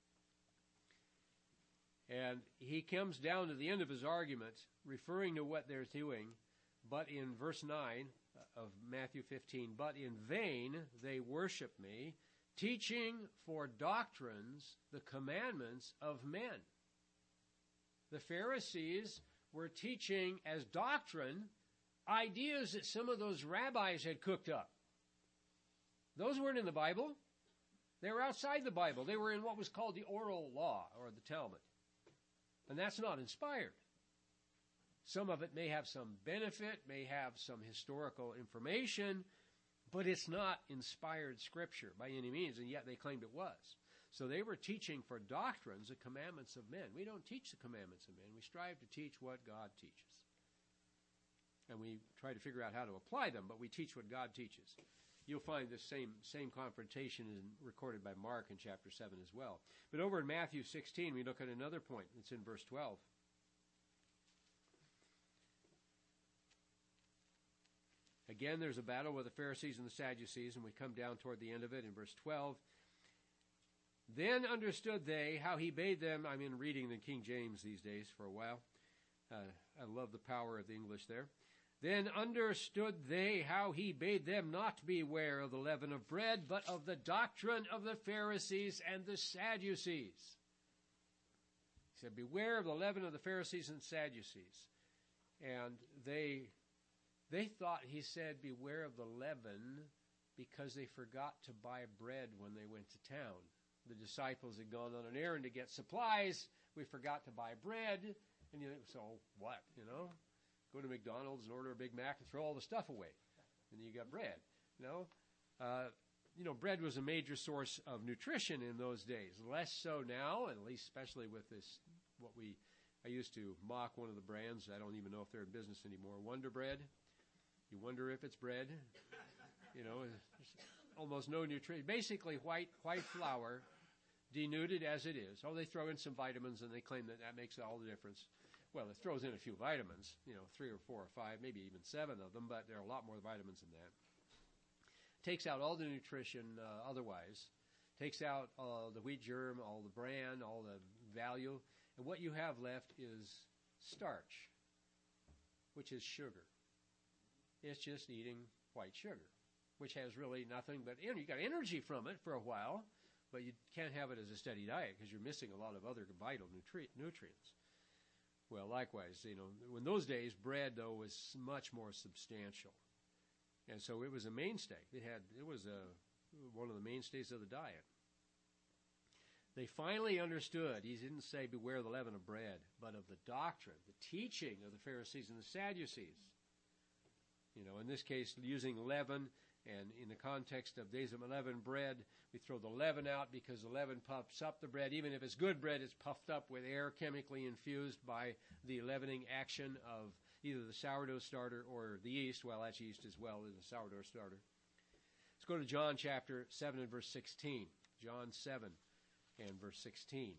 And he comes down to the end of his argument, referring to what they're doing, but in verse nine of Matthew fifteen, but in vain they worship me, teaching for doctrines the commandments of men. The Pharisees were teaching as doctrine ideas that some of those rabbis had cooked up. Those weren't in the Bible. They were outside the Bible. They were in what was called the oral law, or the Talmud. And that's not inspired. Some of it may have some benefit, may have some historical information, but it's not inspired scripture by any means, and yet they claimed it was. So they were teaching for doctrines the commandments of men. We don't teach the commandments of men. We strive to teach what God teaches. And we try to figure out how to apply them, but we teach what God teaches. You'll find this same same confrontation is recorded by Mark in chapter seven as well. But over in Matthew sixteen, we look at another point. It's in verse twelve. Again, there's a battle with the Pharisees and the Sadducees, and we come down toward the end of it in verse twelve. Then understood they how he bade them. I'm in reading the King James these days for a while. Uh, I love the power of the English there. Then understood they how he bade them not beware of the leaven of bread, but of the doctrine of the Pharisees and the Sadducees. He said, beware of the leaven of the Pharisees and Sadducees. And they they thought he said, beware of the leaven, because they forgot to buy bread when they went to town. The disciples had gone on an errand to get supplies. We forgot to buy bread. And you know, so what, you know? Go to McDonald's and order a Big Mac and throw all the stuff away. And then you got bread, you know? Uh, you know, bread was a major source of nutrition in those days. Less so now, and at least especially with this, what we, I used to mock one of the brands. I don't even know if they're in business anymore. Wonder Bread. You wonder if it's bread. You know, there's almost no nutrition. Basically, white white flour, denuded as it is. Oh, they throw in some vitamins, and they claim that that makes all the difference. Well, it throws in a few vitamins, you know, three or four or five, maybe even seven of them, but there are a lot more vitamins than that. Takes out all the nutrition uh, otherwise. Takes out uh, the wheat germ, all the bran, all the value. And what you have left is starch, which is sugar. It's just eating white sugar, which has really nothing but, you know, you got energy from it for a while, but you can't have it as a steady diet because you're missing a lot of other vital nutri- nutrients. Well, likewise, you know, in those days, bread, though, was much more substantial. And so it was a mainstay. It had, it was a, one of the mainstays of the diet. They finally understood. He didn't say, beware of the leaven of bread, but of the doctrine, the teaching of the Pharisees and the Sadducees. You know, in this case, using leaven, and in the context of days of unleavened bread, we throw the leaven out because the leaven puffs up the bread. Even if it's good bread, it's puffed up with air chemically infused by the leavening action of either the sourdough starter or the yeast. Well, that's yeast as well as the sourdough starter. Let's go to John chapter seven and verse sixteen. John seven and verse sixteen.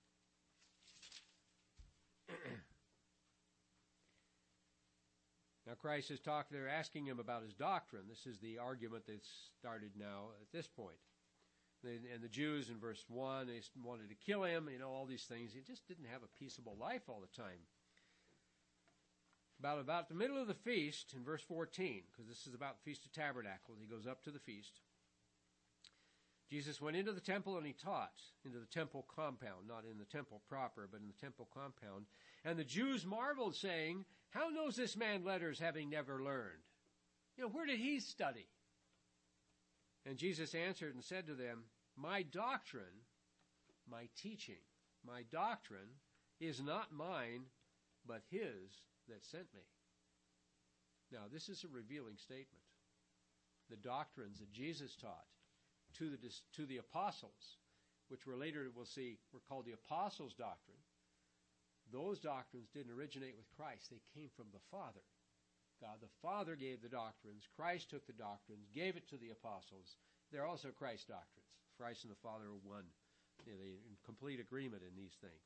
Now Now Christ is talking, they're asking him about his doctrine. This is the argument that's started now at this point. And the Jews in verse one, they wanted to kill him, you know, all these things. He just didn't have a peaceable life all the time. About, about the middle of the feast, in verse fourteen, because this is about the Feast of Tabernacles, he goes up to the feast. Jesus went into the temple and he taught, into the temple compound, not in the temple proper, but in the temple compound. And the Jews marveled, saying, "How knows this man letters, having never learned?" You know, where did he study? And Jesus answered and said to them, "My doctrine, my teaching, my doctrine is not mine, but his that sent me." Now, this is a revealing statement. The doctrines that Jesus taught to the, to the apostles, which were later, we'll see, were called the apostles' doctrine, those doctrines didn't originate with Christ. They came from the Father. God the Father gave the doctrines. Christ took the doctrines, gave it to the apostles. They're also Christ's doctrines. Christ and the Father are one. You know, they're in complete agreement in these things.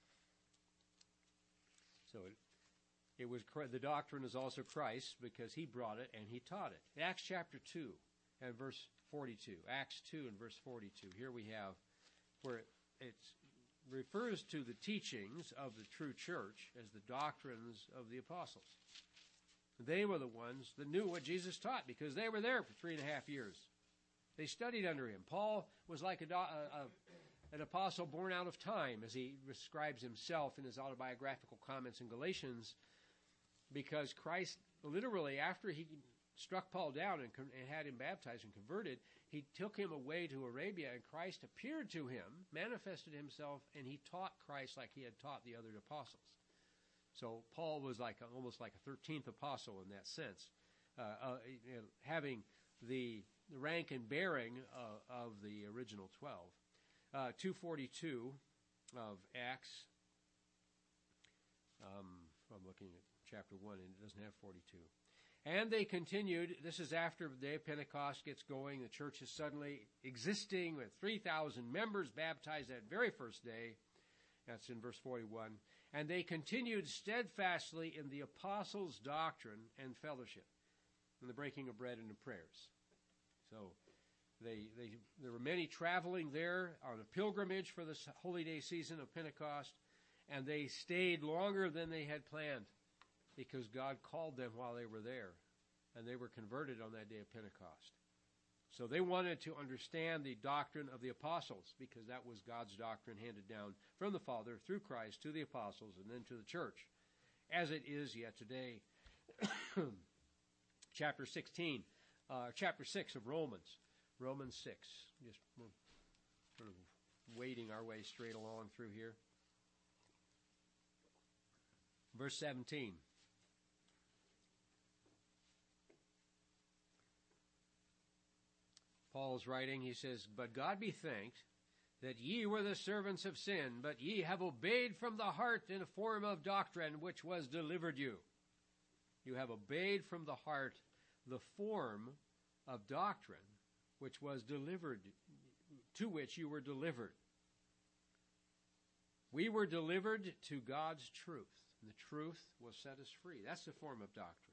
So it, it was the doctrine is also Christ because he brought it and he taught it. Acts chapter two and verse forty-two. Acts two and verse forty-two. Here we have where it it's, refers to the teachings of the true church as the doctrines of the apostles. They were the ones that knew what Jesus taught because they were there for three and a half years. They studied under him. Paul was like a, a, a, an apostle born out of time, as he describes himself in his autobiographical comments in Galatians, because Christ literally, after he struck Paul down and, and had him baptized and converted, he took him away to Arabia, and Christ appeared to him, manifested himself, and he taught Christ like he had taught the other apostles. So Paul was like a, almost like a thirteenth apostle in that sense, uh, uh, you know, having the, the rank and bearing uh, of the original twelve. Uh, two forty-two of Acts. Um, I'm looking at chapter one, and it doesn't have forty-two. And they continued. This is after the day of Pentecost gets going. The church is suddenly existing with three thousand members baptized that very first day. That's in verse forty-one. And they continued steadfastly in the apostles' doctrine and fellowship, in the breaking of bread and the prayers. So they, they, there were many traveling there on a pilgrimage for this holy day season of Pentecost, and they stayed longer than they had planned because God called them while they were there, and they were converted on that day of Pentecost. So they wanted to understand the doctrine of the apostles because that was God's doctrine handed down from the Father through Christ to the apostles and then to the church, as it is yet today. Chapter sixteen, uh, chapter six of Romans, Romans six. Just we're sort of wading our way straight along through here. Verse seventeen. Paul's writing, he says, "But God be thanked that ye were the servants of sin, but ye have obeyed from the heart in a form of doctrine which was delivered you." You have obeyed from the heart the form of doctrine which was delivered, to which you were delivered. We were delivered to God's truth, and the truth will set us free. That's the form of doctrine.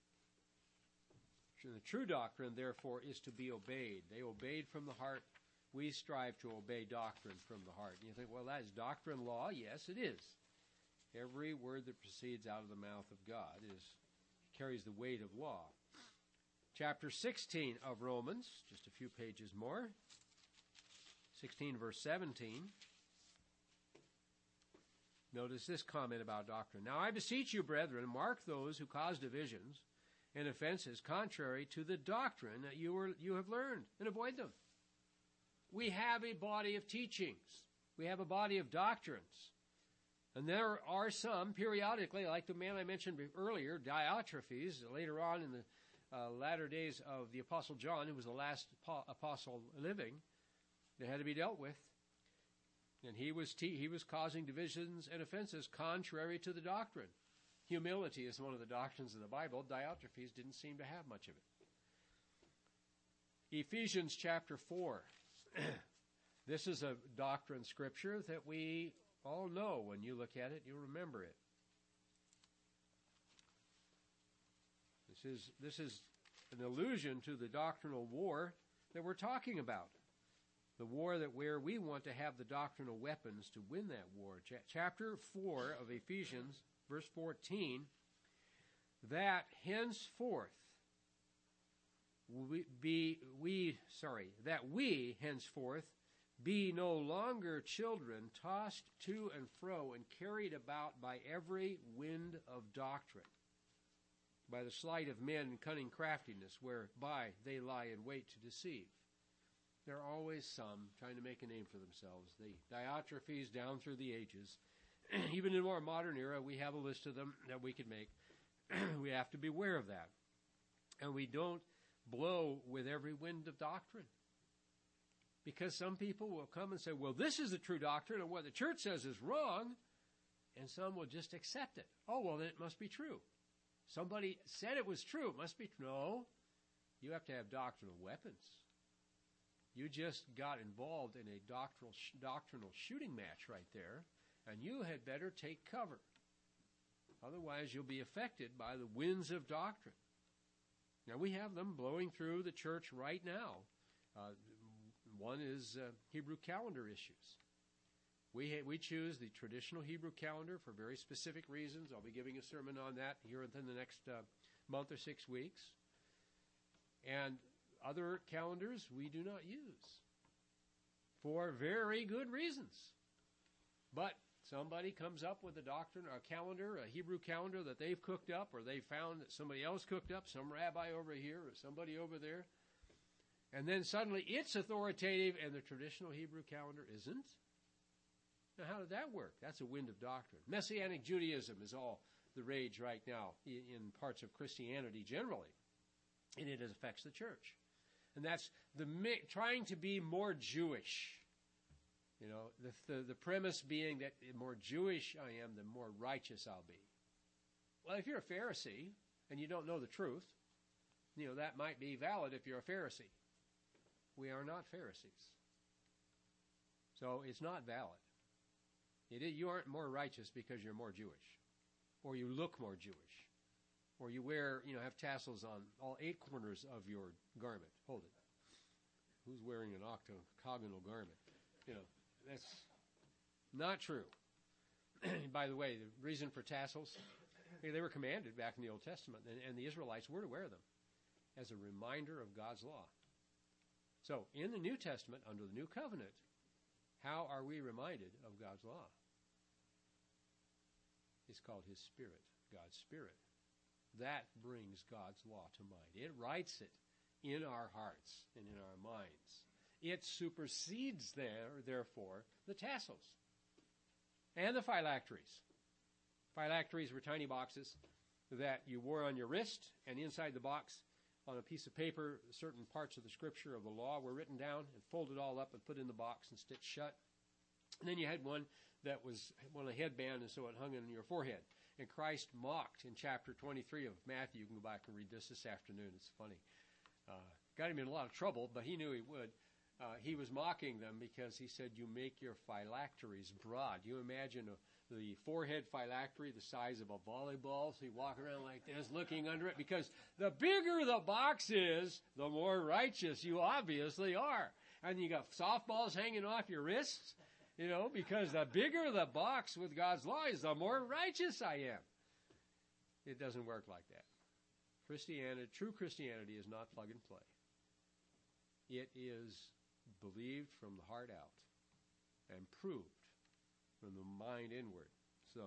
The true doctrine, therefore, is to be obeyed. They obeyed from the heart. We strive to obey doctrine from the heart. And you think, well, that is doctrine law? Yes, it is. Every word that proceeds out of the mouth of God is carries the weight of law. Chapter sixteen of Romans, just a few pages more. sixteen, verse seventeen. Notice this comment about doctrine. "Now I beseech you, brethren, mark those who cause divisions and offenses contrary to the doctrine that you were you have learned, and avoid them." We have a body of teachings. We have a body of doctrines. And there are some, periodically, like the man I mentioned earlier, Diotrephes, later on in the uh, latter days of the Apostle John, who was the last apostle living, that had to be dealt with. And he was te- he was causing divisions and offenses contrary to the doctrine. Humility is one of the doctrines of the Bible. Diotrephes didn't seem to have much of it. Ephesians chapter four. This is a doctrine scripture that we all know. When you look at it, you'll remember it. This is, this is an allusion to the doctrinal war that we're talking about. The war that where we want to have the doctrinal weapons to win that war. Ch- chapter four of Ephesians, verse fourteen, that henceforth we be we sorry that we henceforth be no longer children tossed to and fro and carried about by every wind of doctrine, by the sleight of men and cunning craftiness whereby they lie in wait to deceive. There are always some trying to make a name for themselves. The Diotrephes down through the ages. Even in our modern era, we have a list of them that we could make. We have to be aware of that. And we don't blow with every wind of doctrine. Because some people will come and say, well, this is the true doctrine, and what the church says is wrong. And some will just accept it. Oh, well, then it must be true. Somebody said it was true. It must be true. No. You have to have doctrinal weapons. You just got involved in a doctrinal, doctrinal shooting match right there, and you had better take cover. Otherwise, you'll be affected by the winds of doctrine. Now, we have them blowing through the church right now. Uh, one is uh, Hebrew calendar issues. We, ha- we choose the traditional Hebrew calendar for very specific reasons. I'll be giving a sermon on that here within the next uh, month or six weeks. And other calendars we do not use for very good reasons. But somebody comes up with a doctrine, a calendar, a Hebrew calendar that they've cooked up, or they found that somebody else cooked up, some rabbi over here or somebody over there. And then suddenly it's authoritative and the traditional Hebrew calendar isn't. Now, how did that work? That's a wind of doctrine. Messianic Judaism is all the rage right now in parts of Christianity generally. And it affects the church. And that's the trying to be more Jewish. You know, the, the, the premise being that the more Jewish I am, the more righteous I'll be. Well, if you're a Pharisee and you don't know the truth, you know, that might be valid if you're a Pharisee. We are not Pharisees. So it's not valid. It is, you aren't more righteous because you're more Jewish. Or you look more Jewish. Or you wear, you know, have tassels on all eight corners of your garment. Hold it. Who's wearing an octagonal garment? You know, that's not true. By the way, the reason for tassels, they were commanded back in the Old Testament, and, and the Israelites were to wear them as a reminder of God's law. So, in the New Testament, under the New Covenant, how are we reminded of God's law? It's called His Spirit, God's Spirit. That brings God's law to mind. It writes it in our hearts and in our minds. It supersedes there, therefore, the tassels and the phylacteries. Phylacteries were tiny boxes that you wore on your wrist, and inside the box, on a piece of paper, certain parts of the scripture of the law were written down and folded all up and put in the box and stitched shut. And then you had one that was on a headband, and so it hung on your forehead. And Christ mocked in chapter twenty-three of Matthew. You can go back and read this this afternoon. It's funny. Uh, got him in a lot of trouble, but he knew he would. Uh, he was mocking them because he said, you make your phylacteries broad. You imagine a, the forehead phylactery the size of a volleyball, so you walk around like this looking under it, because the bigger the box is, the more righteous you obviously are. And you got softballs hanging off your wrists, you know, because the bigger the box with God's law is, the more righteous I am. It doesn't work like that. Christianity, true Christianity is not plug and play. It is believed from the heart out and proved from the mind inward. So,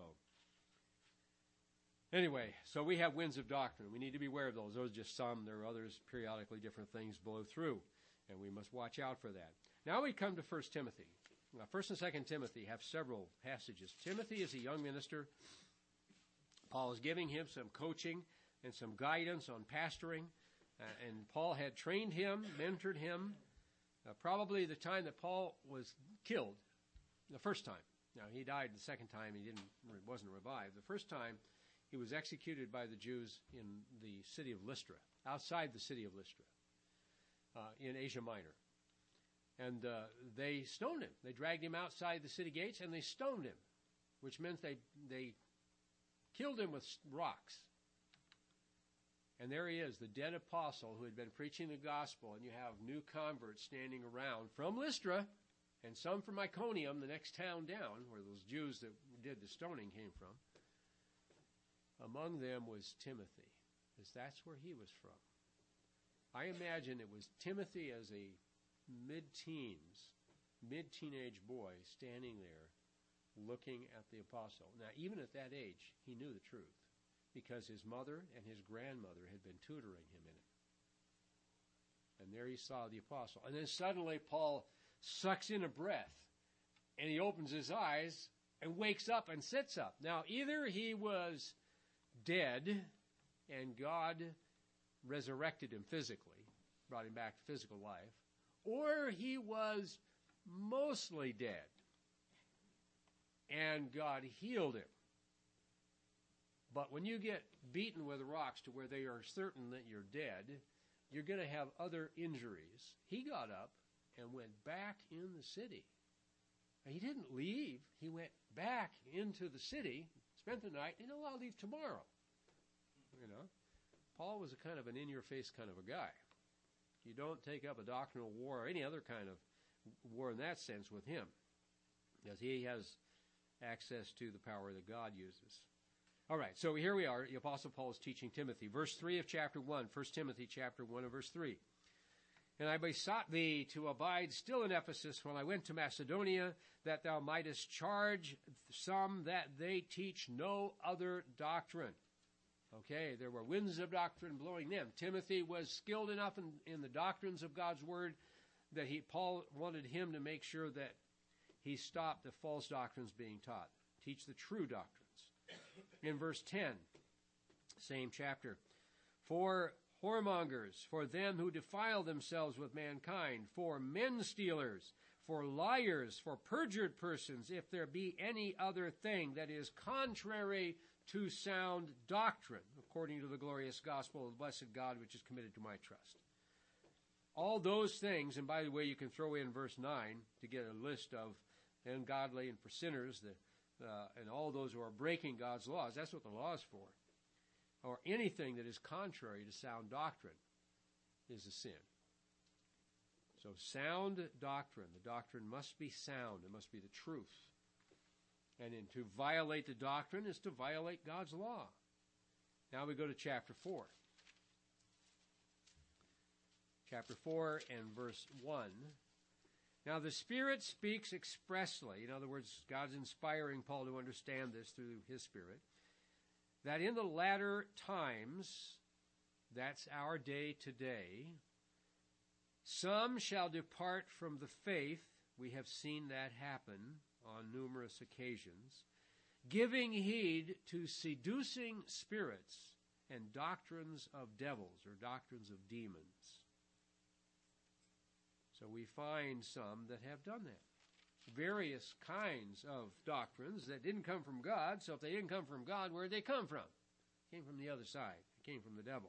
anyway, so we have winds of doctrine. We need to be aware of those. Those are just some. There are others, periodically different things blow through, and we must watch out for that. Now we come to First Timothy. Now, First and Second Timothy have several passages. Timothy is a young minister. Paul is giving him some coaching and some guidance on pastoring. Uh, and Paul had trained him, mentored him, uh, probably the time that Paul was killed, the first time. Now, he died the second time. He didn't, wasn't revived. The first time, he was executed by the Jews in the city of Lystra, outside the city of Lystra, uh, in Asia Minor. And uh, they stoned him. They dragged him outside the city gates, and they stoned him, which meant they they killed him with rocks. And there he is, the dead apostle who had been preaching the gospel, and you have new converts standing around from Lystra and some from Iconium, the next town down, where those Jews that did the stoning came from. Among them was Timothy, because that's where he was from. I imagine it was Timothy as a mid-teens, mid-teenage boy standing there looking at the apostle. Now, even at that age, he knew the truth, because his mother and his grandmother had been tutoring him in it. And there he saw the apostle. And then suddenly Paul sucks in a breath, and he opens his eyes and wakes up and sits up. Now, either he was dead and God resurrected him physically, brought him back to physical life, or he was mostly dead and God healed him. But when you get beaten with rocks to where they are certain that you're dead, you're going to have other injuries. He got up and went back in the city. Now, he didn't leave. He went back into the city, spent the night, and he'll I'll leave tomorrow. You know, Paul was a kind of an in-your-face kind of a guy. You don't take up a doctrinal war or any other kind of war in that sense with him, because he has access to the power that God uses. All right, so here we are. The Apostle Paul is teaching Timothy. Verse three of chapter one, First Timothy chapter one and verse three. And I besought thee to abide still in Ephesus when I went to Macedonia, that thou mightest charge some that they teach no other doctrine. Okay, there were winds of doctrine blowing them. Timothy was skilled enough in, in the doctrines of God's word that he, Paul wanted him to make sure that he stopped the false doctrines being taught. Teach the true doctrines. In verse ten, same chapter, for whoremongers, for them who defile themselves with mankind, for men stealers, for liars, for perjured persons, if there be any other thing that is contrary to sound doctrine, according to the glorious gospel of the blessed God, which is committed to my trust. All those things, and by the way, you can throw in verse nine to get a list of ungodly and for sinners, the Uh, and all those who are breaking God's laws. That's what the law is for. Or anything that is contrary to sound doctrine is a sin. So sound doctrine. The doctrine must be sound. It must be the truth. And in, to violate the doctrine is to violate God's law. Now we go to chapter four. Chapter four and verse one. Now the Spirit speaks expressly, in other words, God's inspiring Paul to understand this through his Spirit, that in the latter times, that's our day today, some shall depart from the faith. We have seen that happen on numerous occasions, giving heed to seducing spirits and doctrines of devils or doctrines of demons. So we find some that have done that. Various kinds of doctrines that didn't come from God. So if they didn't come from God, where did they come from? They came from the other side. They came from the devil.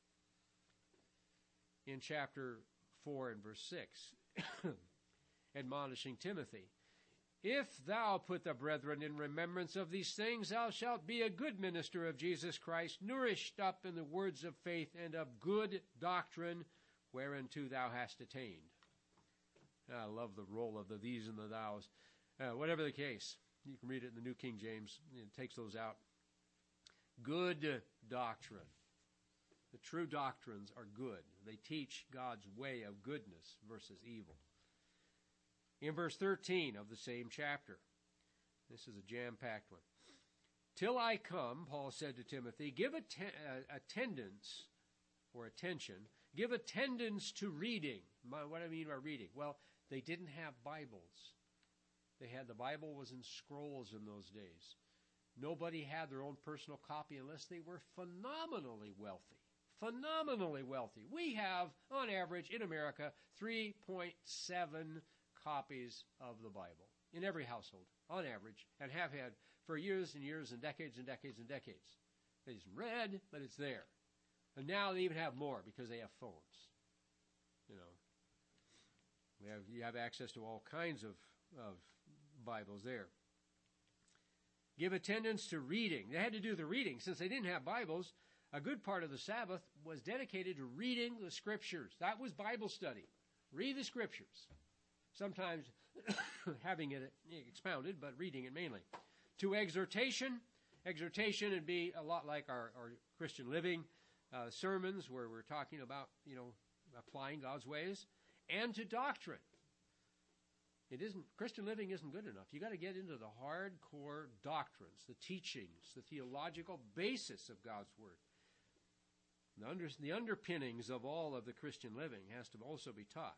In chapter four and verse six, admonishing Timothy, if thou put the brethren in remembrance of these things, thou shalt be a good minister of Jesus Christ, nourished up in the words of faith and of good doctrine, whereunto thou hast attained. I love the role of the these and the thous. Uh, whatever the case, you can read it in the New King James. It takes those out. Good doctrine. The true doctrines are good. They teach God's way of goodness versus evil. In verse thirteen of the same chapter, this is a jam-packed one. Till I come, Paul said to Timothy, give atten- uh, attendance or attention, give attendance to reading. My, what do I mean by reading? Well, they didn't have Bibles. They had, the Bible was in scrolls in those days. Nobody had their own personal copy unless they were phenomenally wealthy. Phenomenally wealthy. We have, on average, in America, three point seven copies of the Bible in every household, on average, and have had for years and years and decades and decades and decades. It isn't read, but it's there. And now they even have more because they have phones. You know, we have, you have access to all kinds of, of Bibles there. Give attendance to reading. They had to do the reading. Since they didn't have Bibles, a good part of the Sabbath was dedicated to reading the Scriptures. That was Bible study. Read the Scriptures. Sometimes having it expounded, but reading it mainly. To exhortation. Exhortation would be a lot like our, our Christian living uh, sermons where we're talking about, you know, applying God's ways. And to doctrine. It isn't, Christian living isn't good enough. You got to get into the hardcore doctrines, the teachings, the theological basis of God's Word. The, under, the underpinnings of all of the Christian living has to also be taught.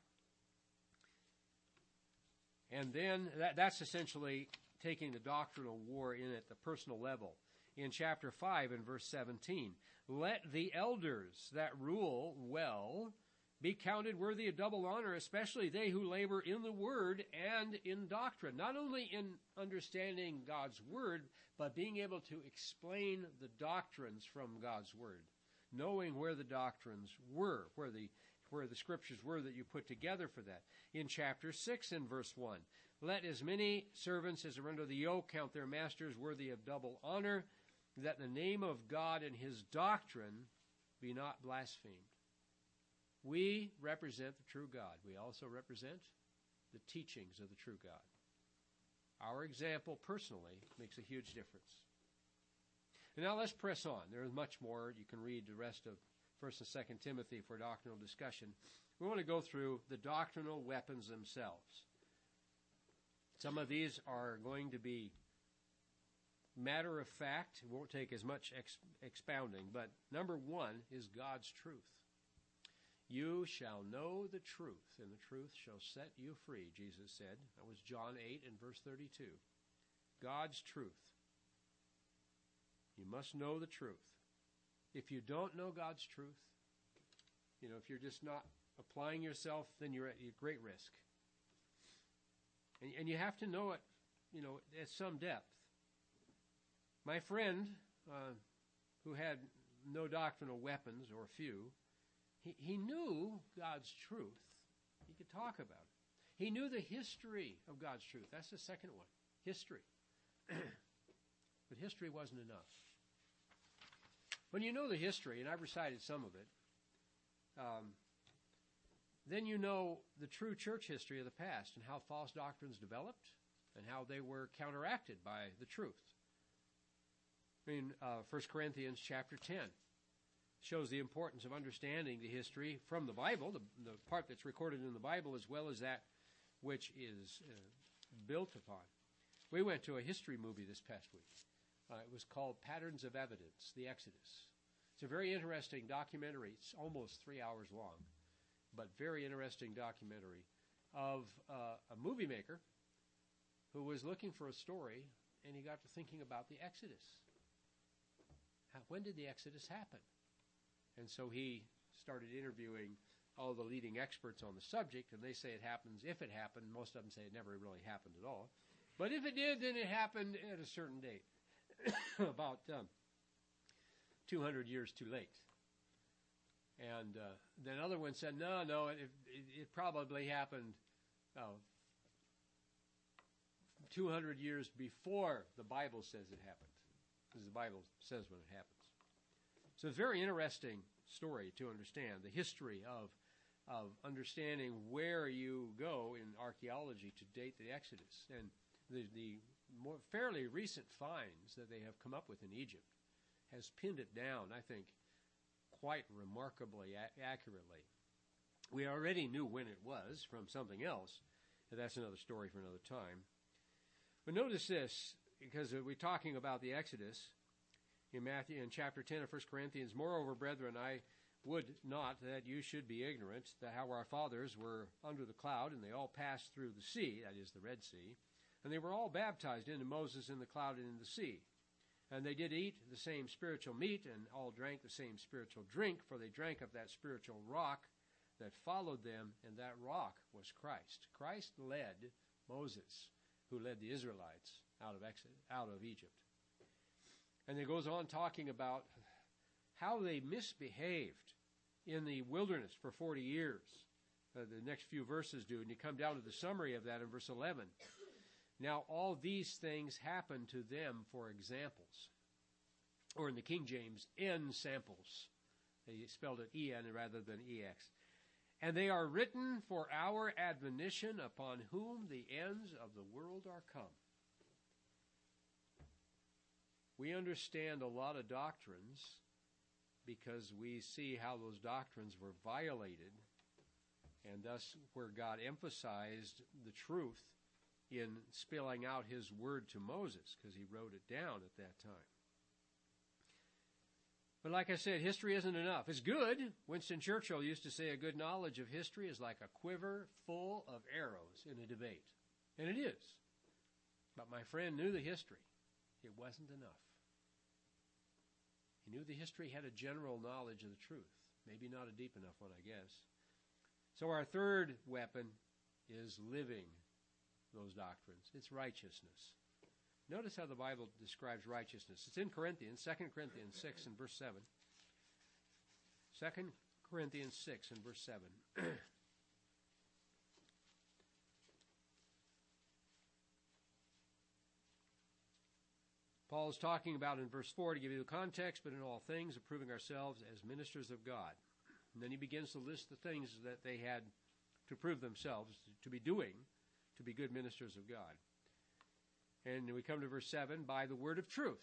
And then that, that's essentially taking the doctrinal war in at the personal level. In chapter five and verse seventeen, let the elders that rule well be counted worthy of double honor, especially they who labor in the word and in doctrine. Not only in understanding God's word, but being able to explain the doctrines from God's word. Knowing where the doctrines were, where the where the scriptures were that you put together for that. In chapter six and verse one, let as many servants as are under the yoke count their masters worthy of double honor, that the name of God and his doctrine be not blasphemed. We represent the true God. We also represent the teachings of the true God. Our example personally makes a huge difference. And now let's press on. There is much more. You can read the rest of First and Second Timothy for doctrinal discussion. We want to go through the doctrinal weapons themselves. Some of these are going to be matter of fact. It won't take as much ex- expounding. But number one is God's truth. You shall know the truth, and the truth shall set you free, Jesus said. That was John eight and verse thirty-two. God's truth. You must know the truth. If you don't know God's truth, you know, if you're just not applying yourself, then you're at great risk. And, and you have to know it, you know, at some depth. My friend, uh, who had no doctrinal weapons, or few, he, he knew God's truth. He could talk about it. He knew the history of God's truth. That's the second one, history. But history wasn't enough. When you know the history, and I've recited some of it, um, then you know the true church history of the past and how false doctrines developed and how they were counteracted by the truth. I mean, uh, First Corinthians chapter ten shows the importance of understanding the history from the Bible, the, the part that's recorded in the Bible, as well as that which is uh, built upon. We went to a history movie this past week. Uh, it was called Patterns of Evidence, The Exodus. It's a very interesting documentary. It's almost three hours long, but very interesting documentary of uh, a movie maker who was looking for a story, and he got to thinking about the Exodus. How, when did the Exodus happen? And so he started interviewing all the leading experts on the subject, and they say it happens if it happened. Most of them say it never really happened at all. But if it did, then it happened at a certain date. About um, two hundred years too late. And uh, then other ones said, no, no, it, it, it probably happened oh, two hundred years before the Bible says it happened, because the Bible says when it happens. So it's a very interesting story to understand, the history of, of understanding where you go in archaeology to date the Exodus. And the, the more fairly recent finds that they have come up with in Egypt has pinned it down, I think, quite remarkably a- accurately. We already knew when it was from something else, but that's another story for another time. But notice this, because we're talking about the Exodus in Matthew, in chapter ten of First Corinthians. Moreover, brethren, I would not that you should be ignorant that how our fathers were under the cloud, and they all passed through the sea, that is the Red Sea, and they were all baptized into Moses in the cloud and in the sea. And they did eat the same spiritual meat, and all drank the same spiritual drink, for they drank of that spiritual rock that followed them, and that rock was Christ. Christ led Moses, who led the Israelites out of Exodus, out of Egypt. And it goes on talking about how they misbehaved in the wilderness for forty years. Uh, the next few verses do, and you come down to the summary of that in verse eleven. Now all these things happen to them for examples, or in the King James, ensamples. They spelled it E N rather than E X. And they are written for our admonition, upon whom the ends of the world are come. We understand a lot of doctrines because we see how those doctrines were violated, and thus where God emphasized the truth in spelling out his word to Moses, because he wrote it down at that time. But like I said, history isn't enough. It's good. Winston Churchill used to say a good knowledge of history is like a quiver full of arrows in a debate. And it is. But my friend knew the history. It wasn't enough. He knew the history had a general knowledge of the truth. Maybe not a deep enough one, I guess. So our third weapon is living those doctrines. It's righteousness. Notice how the Bible describes righteousness. It's in Corinthians, Second Corinthians six and verse seven. Second Corinthians six and verse seven. Paul is talking about in verse four, to give you the context, but in all things, approving ourselves as ministers of God. And then he begins to list the things that they had to prove themselves to be doing to be good ministers of God. And we come to verse seven, by the word of truth.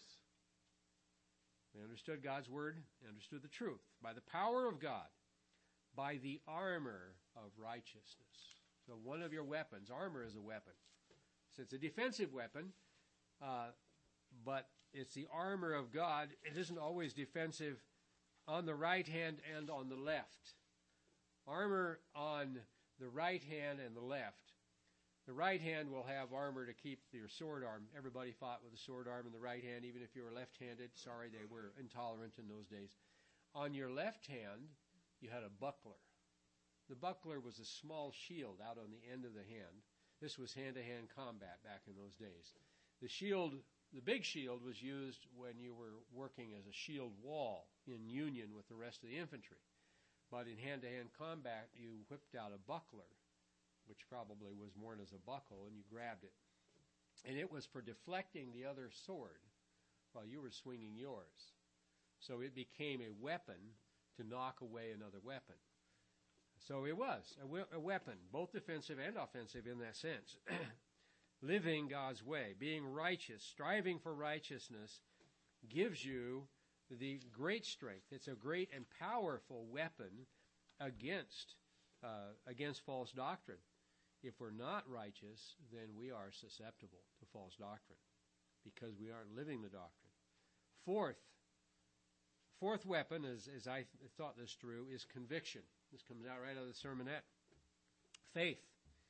They understood God's word, they understood the truth. By the power of God, by the armor of righteousness. So one of your weapons, armor is a weapon. So it's a defensive weapon, uh, but it's the armor of God. It isn't always defensive on the right hand and on the left. Armor on the right hand and the left. The right hand will have armor to keep your sword arm. Everybody fought with a sword arm in the right hand, even if you were left-handed. Sorry, they were intolerant in those days. On your left hand, you had a buckler. The buckler was a small shield out on the end of the hand. This was hand-to-hand combat back in those days. The shield, the big shield, was used when you were working as a shield wall in union with the rest of the infantry. But in hand-to-hand combat, you whipped out a buckler, which probably was worn as a buckle, and you grabbed it. And it was for deflecting the other sword while you were swinging yours. So it became a weapon to knock away another weapon. So it was a, we- a weapon, both defensive and offensive in that sense. Living God's way, being righteous, striving for righteousness, gives you the great strength. It's a great and powerful weapon against uh, against false doctrine. If we're not righteous, then we are susceptible to false doctrine because we aren't living the doctrine. Fourth, fourth weapon, as, as I th- thought this through, is conviction. This comes out right out of the sermonette. Faith.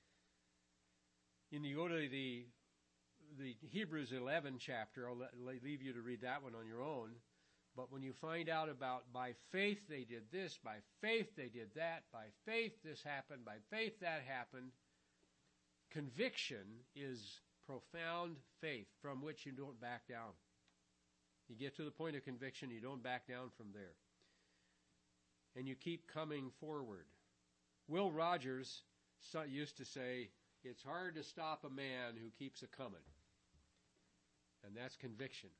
And you go to the the Hebrews eleven chapter, I'll let, leave you to read that one on your own. But when you find out about by faith they did this, by faith they did that, by faith this happened, by faith that happened, conviction is profound faith from which you don't back down. You get to the point of conviction, you don't back down from there. And you keep coming forward. Will Rogers used to say, it's hard to stop a man who keeps a-coming. And that's conviction.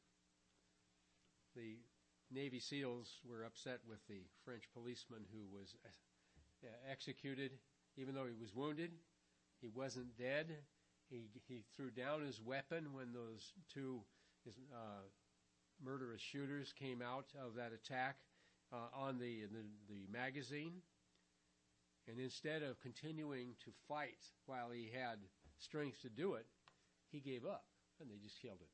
The Navy SEALs were upset with the French policeman who was executed, even though he was wounded. He wasn't dead. He he threw down his weapon when those two uh, murderous shooters came out of that attack uh, on the, the the magazine. And instead of continuing to fight while he had strength to do it, he gave up, and they just killed him.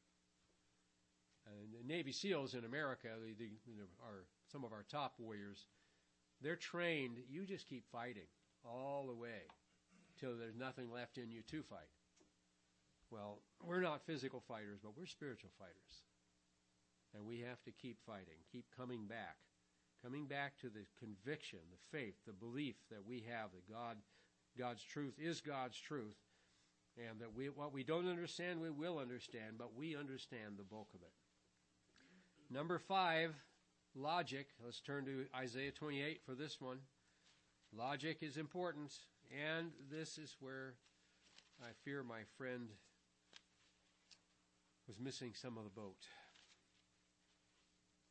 And the Navy SEALs in America, they, they, are some of our top warriors. They're trained. You just keep fighting all the way till there's nothing left in you to fight. Well, we're not physical fighters, but we're spiritual fighters. And we have to keep fighting, keep coming back, coming back to the conviction, the faith, the belief that we have that God, God's truth is God's truth, and that we, what we don't understand, we will understand, but we understand the bulk of it. Number five, logic. Let's turn to Isaiah twenty-eight for this one. Logic is important, and this is where I fear my friend was missing some of the boat.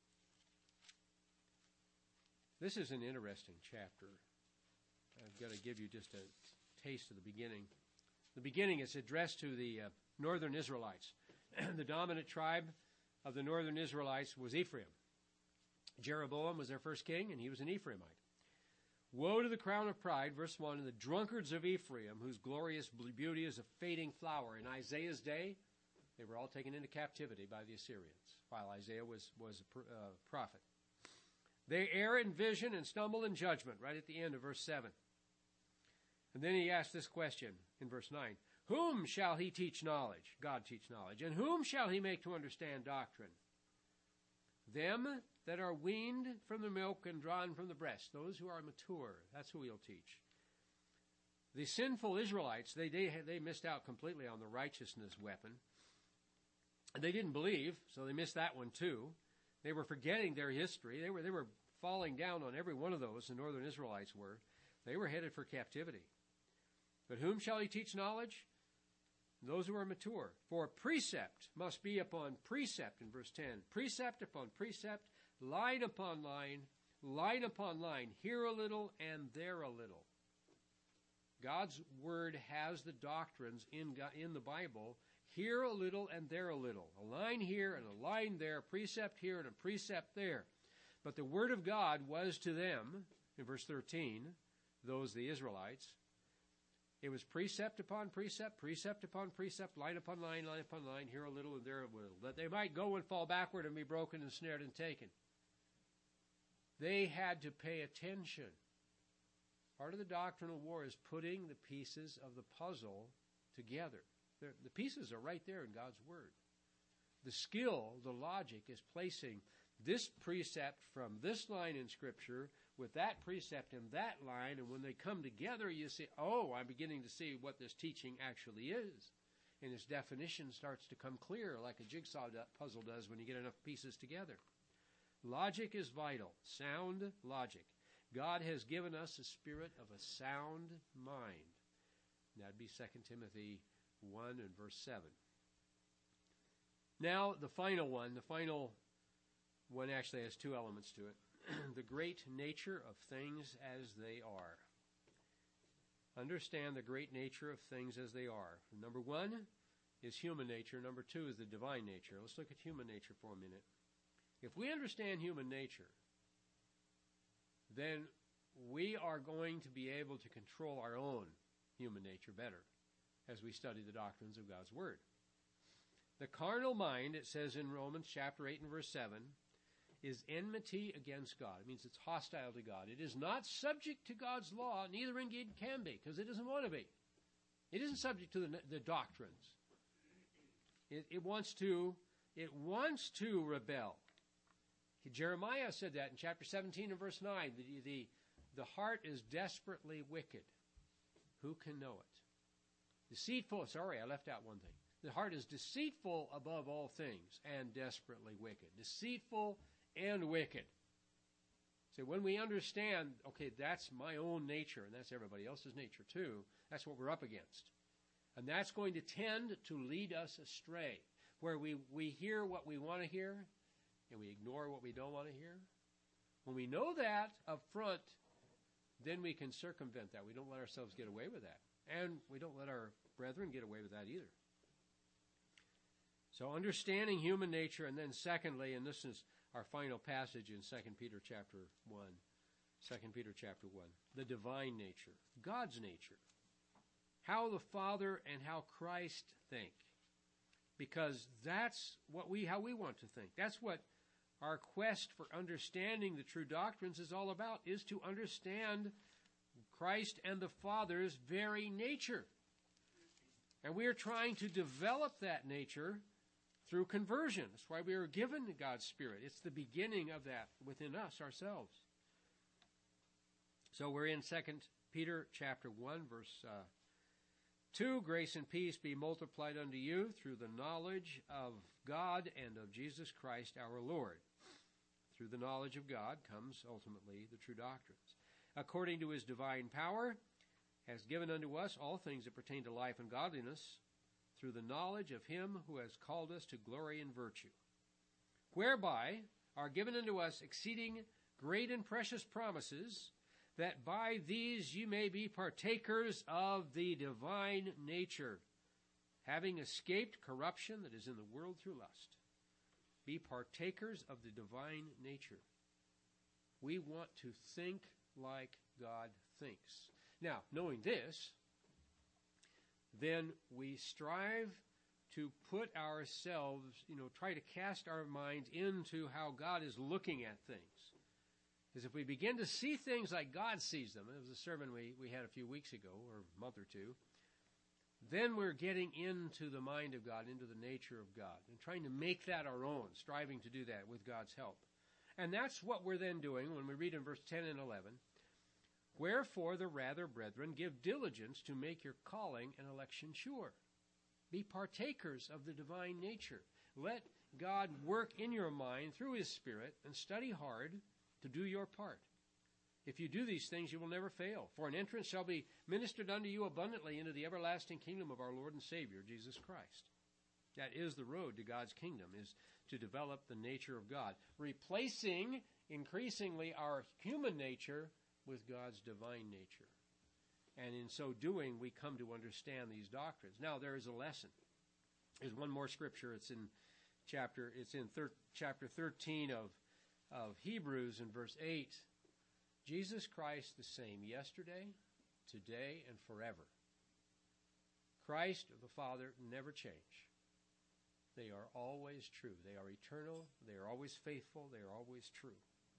This is an interesting chapter. I've got to give you just a taste of the beginning. The beginning is addressed to the uh, northern Israelites. The dominant tribe of the northern Israelites was Ephraim. Jeroboam was their first king, and he was an Ephraimite. Woe to the crown of pride, verse one, and the drunkards of Ephraim, whose glorious beauty is a fading flower. In Isaiah's day, they were all taken into captivity by the Assyrians, while Isaiah was, was a uh, prophet. They err in vision and stumble in judgment, right at the end of verse seven. And then he asks this question in verse nine. Whom shall he teach knowledge? God teach knowledge. And whom shall he make to understand doctrine? Them that are weaned from the milk and drawn from the breast, those who are mature, that's who he'll teach. The sinful Israelites, they, they, they missed out completely on the righteousness weapon. They didn't believe, so they missed that one too. They were forgetting their history. They were, they were falling down on every one of those, the northern Israelites were. They were headed for captivity. But whom shall he teach knowledge? Those who are mature. For precept must be upon precept in verse ten. Precept upon precept, line upon line, line upon line, here a little and there a little. God's word has the doctrines in, in the Bible, here a little and there a little. A line here and a line there, a precept here and a precept there. But the word of God was to them, in verse thirteen, those the Israelites, it was precept upon precept, precept upon precept, line upon line, line upon line, here a little and there a little, that they might go and fall backward and be broken and snared and taken. They had to pay attention. Part of the doctrinal war is putting the pieces of the puzzle together. They're, the pieces are right there in God's Word. The skill, the logic, is placing this precept from this line in Scripture with that precept in that line, and when they come together, you see, oh, I'm beginning to see what this teaching actually is. And its definition starts to come clear, like a jigsaw puzzle does when you get enough pieces together. Logic is vital. Sound logic. God has given us a spirit of a sound mind. And that'd be Second Timothy one and verse seven. Now, the final one, the final one actually has two elements to it. The great nature of things as they are. Understand the great nature of things as they are. Number one is human nature. Number two is the divine nature. Let's look at human nature for a minute. If we understand human nature, then we are going to be able to control our own human nature better as we study the doctrines of God's Word. The carnal mind, it says in Romans chapter eight and verse seven, is enmity against God. It means it's hostile to God. It is not subject to God's law, neither indeed can be, because it doesn't want to be. It isn't subject to the, the doctrines. It, it wants to, it wants to rebel. Jeremiah said that in chapter seventeen and verse nine. The, the, the heart is desperately wicked. Who can know it? Deceitful, sorry, I left out one thing. The heart is deceitful above all things and desperately wicked. Deceitful and wicked. So when we understand, okay, that's my own nature, and that's everybody else's nature too, that's what we're up against. And that's going to tend to lead us astray, where we, we hear what we want to hear, and we ignore what we don't want to hear. When we know that up front, then we can circumvent that. We don't let ourselves get away with that. And we don't let our brethren get away with that either. So understanding human nature, and then secondly, and this is our final passage in Second Peter chapter one. Second Peter chapter one. The divine nature. God's nature. How the Father and how Christ think. Because that's what we how we want to think. That's what our quest for understanding the true doctrines is all about, is to understand Christ and the Father's very nature. And we are trying to develop that nature through conversion. That's why we are given God's Spirit. It's the beginning of that within us ourselves. So we're in Second Peter chapter one, verse uh, two. Grace and peace be multiplied unto you through the knowledge of God and of Jesus Christ our Lord. Through the knowledge of God comes ultimately the true doctrines. According to his divine power, has given unto us all things that pertain to life and godliness, through the knowledge of him who has called us to glory and virtue, whereby are given unto us exceeding great and precious promises, that by these you may be partakers of the divine nature, having escaped corruption that is in the world through lust. Be partakers of the divine nature. We want to think like God thinks. Now, knowing this, then we strive to put ourselves, you know, try to cast our minds into how God is looking at things. Because if we begin to see things like God sees them, it was a sermon we, we had a few weeks ago, or a month or two, then we're getting into the mind of God, into the nature of God, and trying to make that our own, striving to do that with God's help. And that's what we're then doing when we read in verse ten and eleven. Wherefore the rather, brethren, give diligence to make your calling and election sure. Be partakers of the divine nature. Let God work in your mind through His Spirit, and study hard to do your part. If you do these things, you will never fail. For an entrance shall be ministered unto you abundantly into the everlasting kingdom of our Lord and Savior, Jesus Christ. That is the road to God's kingdom, is to develop the nature of God, replacing increasingly our human nature with God's divine nature. And in so doing, we come to understand these doctrines. Now, there is a lesson. There's one more scripture. It's in chapter. It's in thir- chapter thirteen of of Hebrews, in verse eight. Jesus Christ the same yesterday, today, and forever. Christ or the Father never change. They are always true. They are eternal. They are always faithful. They are always true.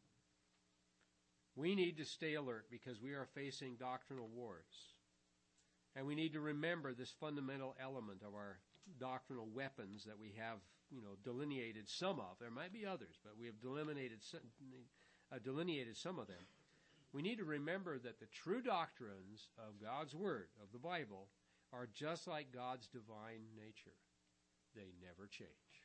We need to stay alert because we are facing doctrinal wars. And we need to remember this fundamental element of our doctrinal weapons that we have, you know, delineated some of. There might be others, but we have delineated some, uh, delineated some of them. We need to remember that the true doctrines of God's Word, of the Bible, are just like God's divine nature. They never change.